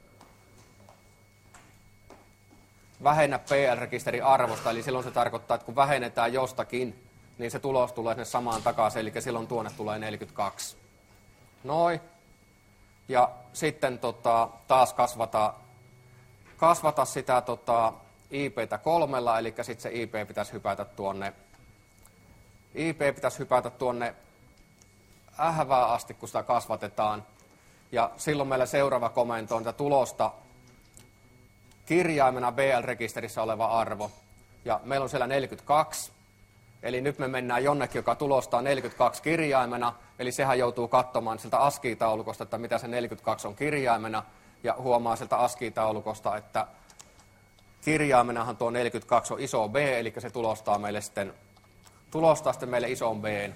vähennä P L-rekisterin arvosta, eli silloin se tarkoittaa, että kun vähennetään jostakin, niin se tulos tulee sinne samaan takaisin, eli silloin tuonne tulee neljäkymmentäkaksi. Noin. Ja sitten tota, taas kasvata, kasvata sitä tota, I P:tä kolmella, eli sitten se I P pitäisi hypätä tuonne, I P pitäisi hypätä tuonne ähvään asti, kun sitä kasvatetaan. Ja silloin meillä seuraava komento on, että tulosta kirjaimena B L-rekisterissä oleva arvo. Ja meillä on siellä neljäkymmentäkaksi. Eli nyt me mennään jonnekin, joka tulostaa neljäkymmentäkaksi kirjaimena. Eli sehän joutuu katsomaan sieltä ASCII-taulukosta, että mitä se neljäkymmentäkaksi on kirjaimena. Ja huomaa sieltä ASCII-taulukosta, että kirjaimenahan tuo neljäkymmentäkaksi on iso B, eli se tulostaa meille sitten, tulostaa sitten meille ison B:n.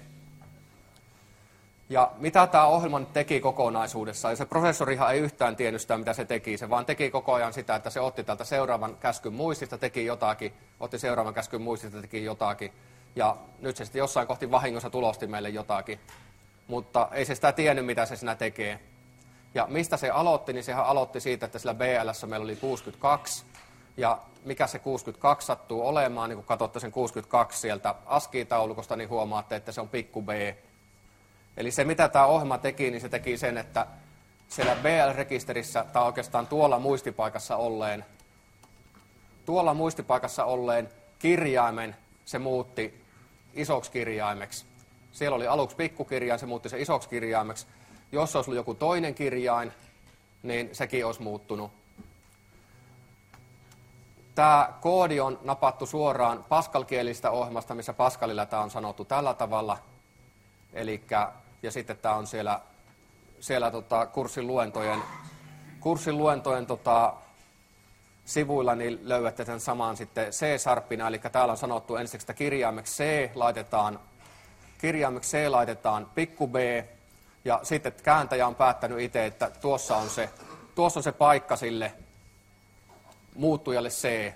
Ja mitä tämä ohjelma nyt teki kokonaisuudessaan, ja se prosessorihan ei yhtään tiennyt sitä, mitä se teki, se vaan teki koko ajan sitä, että se otti tältä seuraavan käskyn muistista, teki jotakin, otti seuraavan käskyn muistista, teki jotakin, ja nyt se sitten jossain kohti vahingossa tulosti meille jotakin, mutta ei se sitä tiennyt, mitä se siinä tekee. Ja mistä se aloitti, niin sehän aloitti siitä, että sillä B L:ssä meillä oli kuusikymmentäkaksi, ja mikä se kuusikymmentäkaksi sattuu olemaan, niin kun katsotte sen kuusikymmentäkaksi sieltä ASCII-taulukosta, niin huomaatte, että se on pikku b. Eli se, mitä tämä ohjelma teki, niin se teki sen, että siellä B L-rekisterissä, tai oikeastaan tuolla muistipaikassa olleen, tuolla muistipaikassa olleen kirjaimen se muutti isoksi kirjaimeksi. Siellä oli aluksi pikkukirjain, se muutti se isoksi kirjaimeksi. Jos olisi ollut joku toinen kirjain, niin sekin olisi muuttunut. Tämä koodi on napattu suoraan Pascal-kielisestä ohjelmasta, missä Pascalilla tämä on sanottu tällä tavalla. Elikkä, ja sitten tämä on siellä, siellä tota, kurssin luentojen, kurssin luentojen tota, sivuilla, niin löydätte sen saman sitten C-sharpina. Eli täällä on sanottu ensiksi, että kirjaimeksi C laitetaan, kirjaimeksi C laitetaan pikku b, ja sitten kääntäjä on päättänyt itse, että tuossa on se, tuossa on se paikka sille muuttujalle C.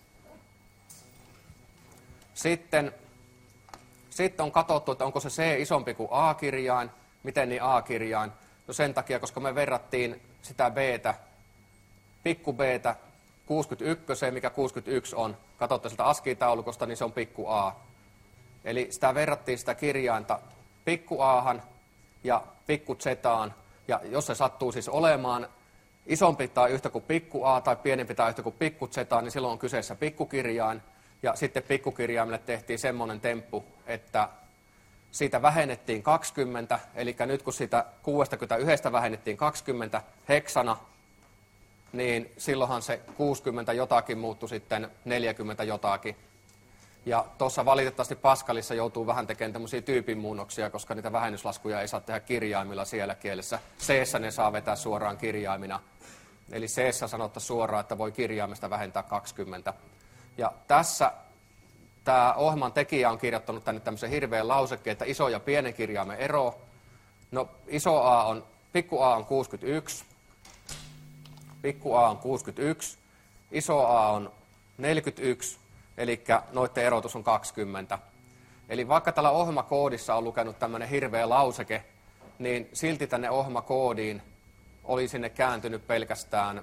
Sitten, sitten on katsottu, että onko se C isompi kuin A-kirjain. Miten niin A-kirjain? No sen takia, koska me verrattiin sitä B:tä, pikku B:tä kuusikymmentäyksi, mikä kuusikymmentäyksi on. Katsotte sieltä ASCII-taulukosta, niin se on pikku A. Eli sitä verrattiin sitä kirjainta pikku A:han ja pikku Z:aan. Ja jos se sattuu siis olemaan isompi tai yhtä kuin pikku a tai pienempi tai yhtä kuin pikku z, niin silloin on kyseessä pikkukirjain. Ja sitten pikkukirjaimelle tehtiin semmoinen temppu, että siitä vähennettiin kaksikymmentä, eli nyt kun siitä kuusikymmentäyksi vähennettiin kaksikymmentä heksana, niin silloinhan se kuusikymmentä jotakin muuttui sitten neljäkymmentä jotakin. Ja tuossa valitettavasti Pascalissa joutuu vähän tekemään tämmöisiä tyypinmuunnoksia, koska niitä vähennyslaskuja ei saa tehdä kirjaimilla siellä kielessä. C:ssä ne saa vetää suoraan kirjaimina. Eli C:ssä sanottaisiin suoraan, että voi kirjaimesta vähentää kaksikymmentä. Ja tässä tämä ohjelman tekijä on kirjoittanut tänne tämmöisen hirveän lausekkeen, että iso ja pienen kirjaimen ero. No iso A on, pikku A on kuusikymmentäyksi, pikku A on kuusikymmentäyksi, iso A on neljäkymmentäyksi, eli noiden erotus on kaksikymmentä. Eli vaikka tällä ohjelmakoodissa on lukenut tämmöinen hirveä lauseke, niin silti tänne ohjelmakoodiin oli sinne kääntynyt pelkästään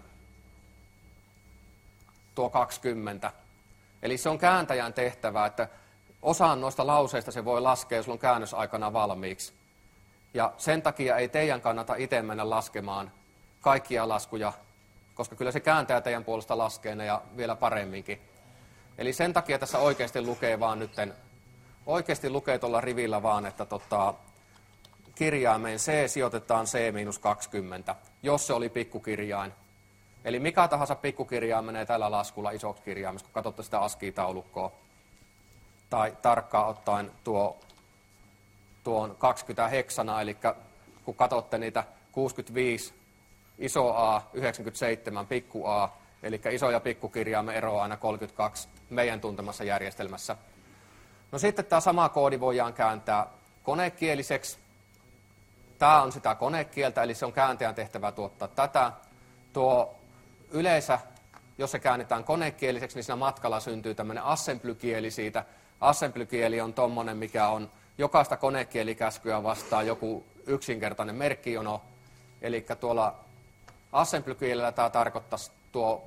tuo kaksikymmentä. Eli se on kääntäjän tehtävä, että osaan noista lauseista se voi laskea, jos on käännös aikana valmiiksi. Ja sen takia ei teidän kannata itse mennä laskemaan kaikkia laskuja, koska kyllä se kääntäjä teidän puolesta laskee ne ja vielä paremminkin. Eli sen takia tässä oikeasti lukee vaan nytten, oikeasti lukee tuolla rivillä vaan, että tota, kirjaimeen C sijoitetaan C miinus kaksikymmentä, jos se oli pikkukirjain. Eli mikä tahansa pikkukirjain menee tällä laskulla isoksi kirjaimeksi, kun katsotte sitä ASCII-taulukkoa. Tai tarkkaan ottaen tuo, tuon kaksikymmentä heksana, eli kun katsotte niitä kuusikymmentäviisi, iso A, yhdeksänkymmentäseitsemän, pikku A, eli iso- ja pikkukirjaimen ero on aina kolmekymmentäkaksi meidän tuntemassa järjestelmässä. No sitten tämä sama koodi voidaan kääntää konekieliseksi. Tämä on sitä konekieltä, eli se on kääntäjän tehtävä tuottaa tätä. Tuo yleensä, jos se käännetään konekieliseksi, niin siinä matkalla syntyy tämmöinen assembly-kieli siitä. Assembly-kieli on tommonen, mikä on jokaista konekielikäskyä vastaan joku yksinkertainen merkkijono. Eli tuolla assembly-kielellä tämä tarkoittaisi tuo,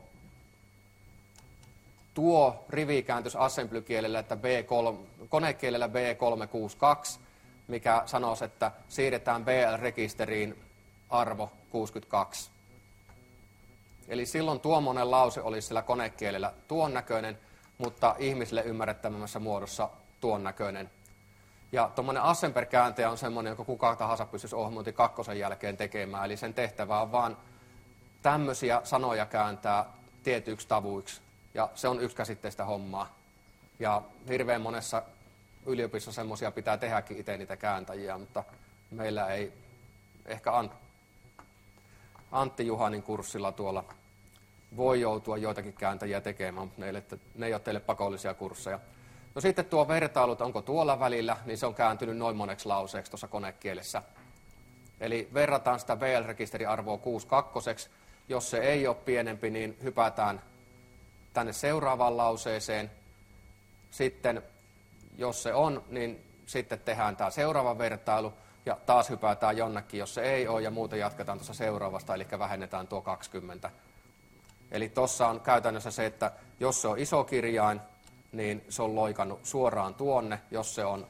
tuo rivikääntys assembly-kielellä, että B kolme, konekielellä B kolmesataakuusikymmentäkaksi, mikä sanoisi, että siirretään B L-rekisteriin arvo kuusikymmentäkaksi. Eli silloin tuommoinen lause olisi sillä konekielellä tuon näköinen, mutta ihmisille ymmärrettävämmässä muodossa tuon näköinen. Ja tuommoinen assembler-kääntäjä on semmoinen, joka kuka tahansa pystyisi ohjelmointi kakkosen jälkeen tekemään. Eli sen tehtävä on vaan tämmöisiä sanoja kääntää tietyiksi tavuiksi. Ja se on yksikäsitteistä hommaa. Ja hirveän monessa yliopistossa semmoisia pitää tehdäkin itse niitä kääntäjiä, mutta meillä ei ehkä Antti Juhanin kurssilla tuolla voi joutua joitakin kääntäjiä tekemään, mutta ne, ne ei ole teille pakollisia kursseja. No sitten tuo vertailu, että onko tuolla välillä, niin se on kääntynyt noin moneksi lauseeksi tuossa konekielessä. Eli verrataan sitä B L-rekisteriarvoa kuusikymmentäkaksi. Jos se ei ole pienempi, niin hypätään tänne seuraavaan lauseeseen. Sitten, jos se on, niin sitten tehdään tämä seuraava vertailu. Ja taas hypätään jonnekin, jos se ei ole, ja muuten jatketaan tuossa seuraavasta, eli vähennetään tuo kaksikymmentä. Eli tuossa on käytännössä se, että jos se on iso kirjain, niin se on loikannut suoraan tuonne. Jos se on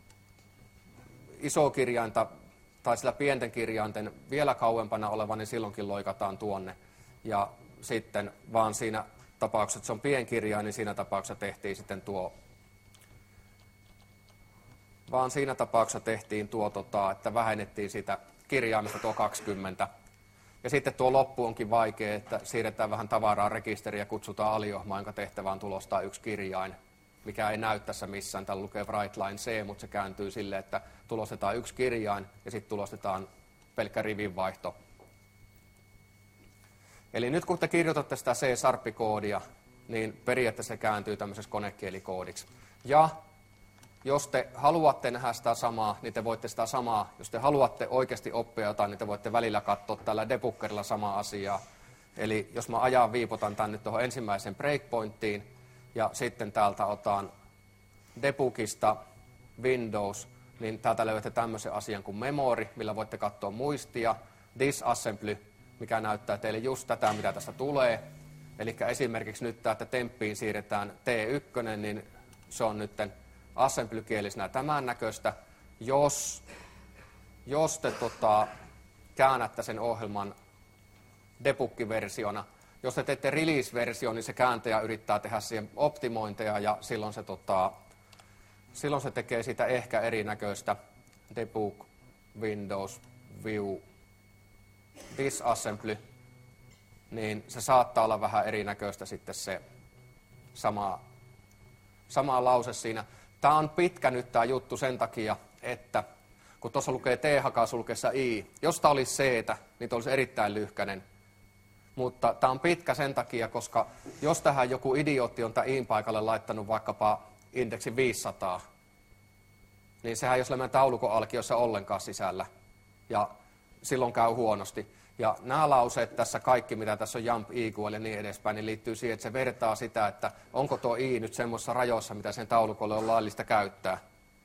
iso kirjainta tai sillä pienten kirjainten vielä kauempana oleva, niin silloinkin loikataan tuonne. Ja sitten vaan siinä tapauksessa, että se on pienkirjain, niin siinä tapauksessa tehtiin sitten tuo vaan siinä tapauksessa tehtiin tuo, tota, että vähennettiin sitä kirjaimista tuo kaksikymmentä. Ja sitten tuo loppu onkin vaikea, että siirretään vähän tavaraa rekisteriin ja kutsutaan aliohmaa, jonka tehtävä on tulostaa yksi kirjain, mikä ei näy tässä missään. Täällä lukee WriteLine C, mutta se kääntyy silleen, että tulostetaan yksi kirjain ja sitten tulostetaan pelkkä rivinvaihto. Eli nyt kun te kirjoitatte sitä C-sharp-koodia, niin periaatteessa se kääntyy tämmöisessä konekielikoodiksi. Ja jos te haluatte nähdä sitä samaa, niin te voitte sitä samaa. Jos te haluatte oikeasti oppia jotain, niin te voitte välillä katsoa tällä debuggerilla samaa asiaa. Eli jos mä ajan viipotan tämän nyt tuohon ensimmäiseen breakpointtiin, ja sitten täältä otan debugista Windows, niin täältä löydätte tämmöisen asian kuin memory, millä voitte katsoa muistia, disassembly, mikä näyttää teille just tätä, mitä tästä tulee. Eli esimerkiksi nyt että temppiin siirretään T yksi, niin se on nyt assembly-kielisenä tämän näköistä. Jos, jos te tota, käännätte sen ohjelman debug-versiona, jos te teette release-version, niin se kääntäjä yrittää tehdä siihen optimointeja ja silloin se, tota, silloin se tekee siitä ehkä erinäköistä. Debug, Windows, View, disassembly, niin se saattaa olla vähän erinäköistä sitten se sama, sama lause siinä. Tämä on pitkä nyt tämä juttu sen takia, että kun tuossa lukee T hakasulkeessa I, jos tämä olisi C, niin olisi erittäin lyhkäinen. Mutta tämä on pitkä sen takia, koska jos tähän joku idiootti on tämän Iin paikalle laittanut vaikkapa indeksi viisisataa, niin sehän ei ole sellainen taulukon alkiossa ollenkaan sisällä. Ja silloin käy huonosti. Ja nämä lauseet tässä, kaikki mitä tässä on jump, equal ja niin edespäin, niin liittyy siihen, että se vertaa sitä, että onko tuo I nyt semmoisessa rajoissa, mitä sen taulukolle on laillista käyttää.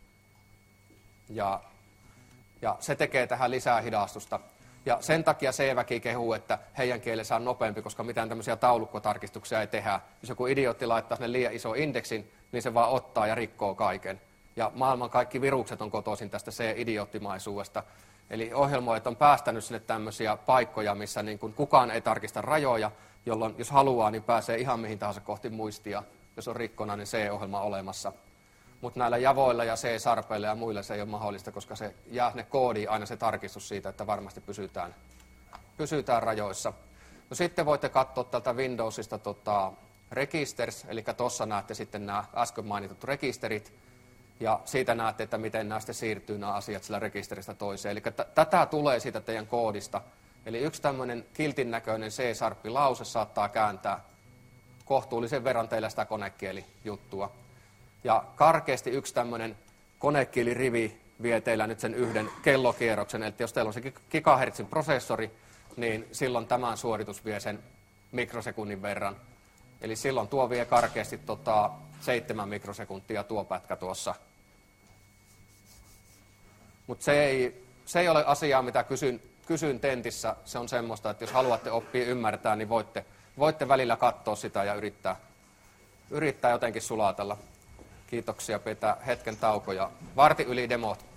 Ja, ja se tekee tähän lisää hidastusta. Ja sen takia C-väki kehuu, että heidän kielensä on nopeampi, koska mitään tämmöisiä taulukkotarkistuksia ei tehdä. Jos joku idiootti laittaa sinne liian iso indeksin, niin se vaan ottaa ja rikkoo kaiken. Ja maailman kaikki virukset on kotoisin tästä C-idioottimaisuudesta. Eli ohjelmoijat on päästänyt sinne tämmöisiä paikkoja, missä niin kuin kukaan ei tarkista rajoja, jolloin jos haluaa, niin pääsee ihan mihin tahansa kohti muistia. Jos on rikkona, niin C-ohjelma olemassa. Mutta näillä javoilla ja C-sarpeilla ja muilla se ei ole mahdollista, koska se jää ne koodiin aina se tarkistus siitä, että varmasti pysytään, pysytään rajoissa. No sitten voitte katsoa tältä Windowsista tota, registers, eli tuossa näette sitten nämä äsken mainitut rekisterit, ja siitä näette, että miten nämä sitten siirtyy nämä asiat sillä rekisteristä toiseen. Eli t- tätä tulee siitä teidän koodista. Eli yksi tämmöinen kiltin näköinen C-sharp-lause saattaa kääntää kohtuullisen verran teillä sitä konekielijuttua. Ja karkeasti yksi tämmöinen konekielirivi vie teillä nyt sen yhden kellokierroksen. Eli jos teillä on se gigahertsin prosessori, niin silloin tämän suoritus vie sen mikrosekunnin verran. Eli silloin tuo vie karkeasti tota, seitsemän mikrosekuntia tuo pätkä tuossa. Mutta se ei, se ei ole asiaa, mitä kysyn, kysyn tentissä. Se on semmoista, että jos haluatte oppia ymmärtää, niin voitte, voitte välillä katsoa sitä ja yrittää, yrittää jotenkin sulatella. Kiitoksia, pitää hetken tauko ja vartin yli demot.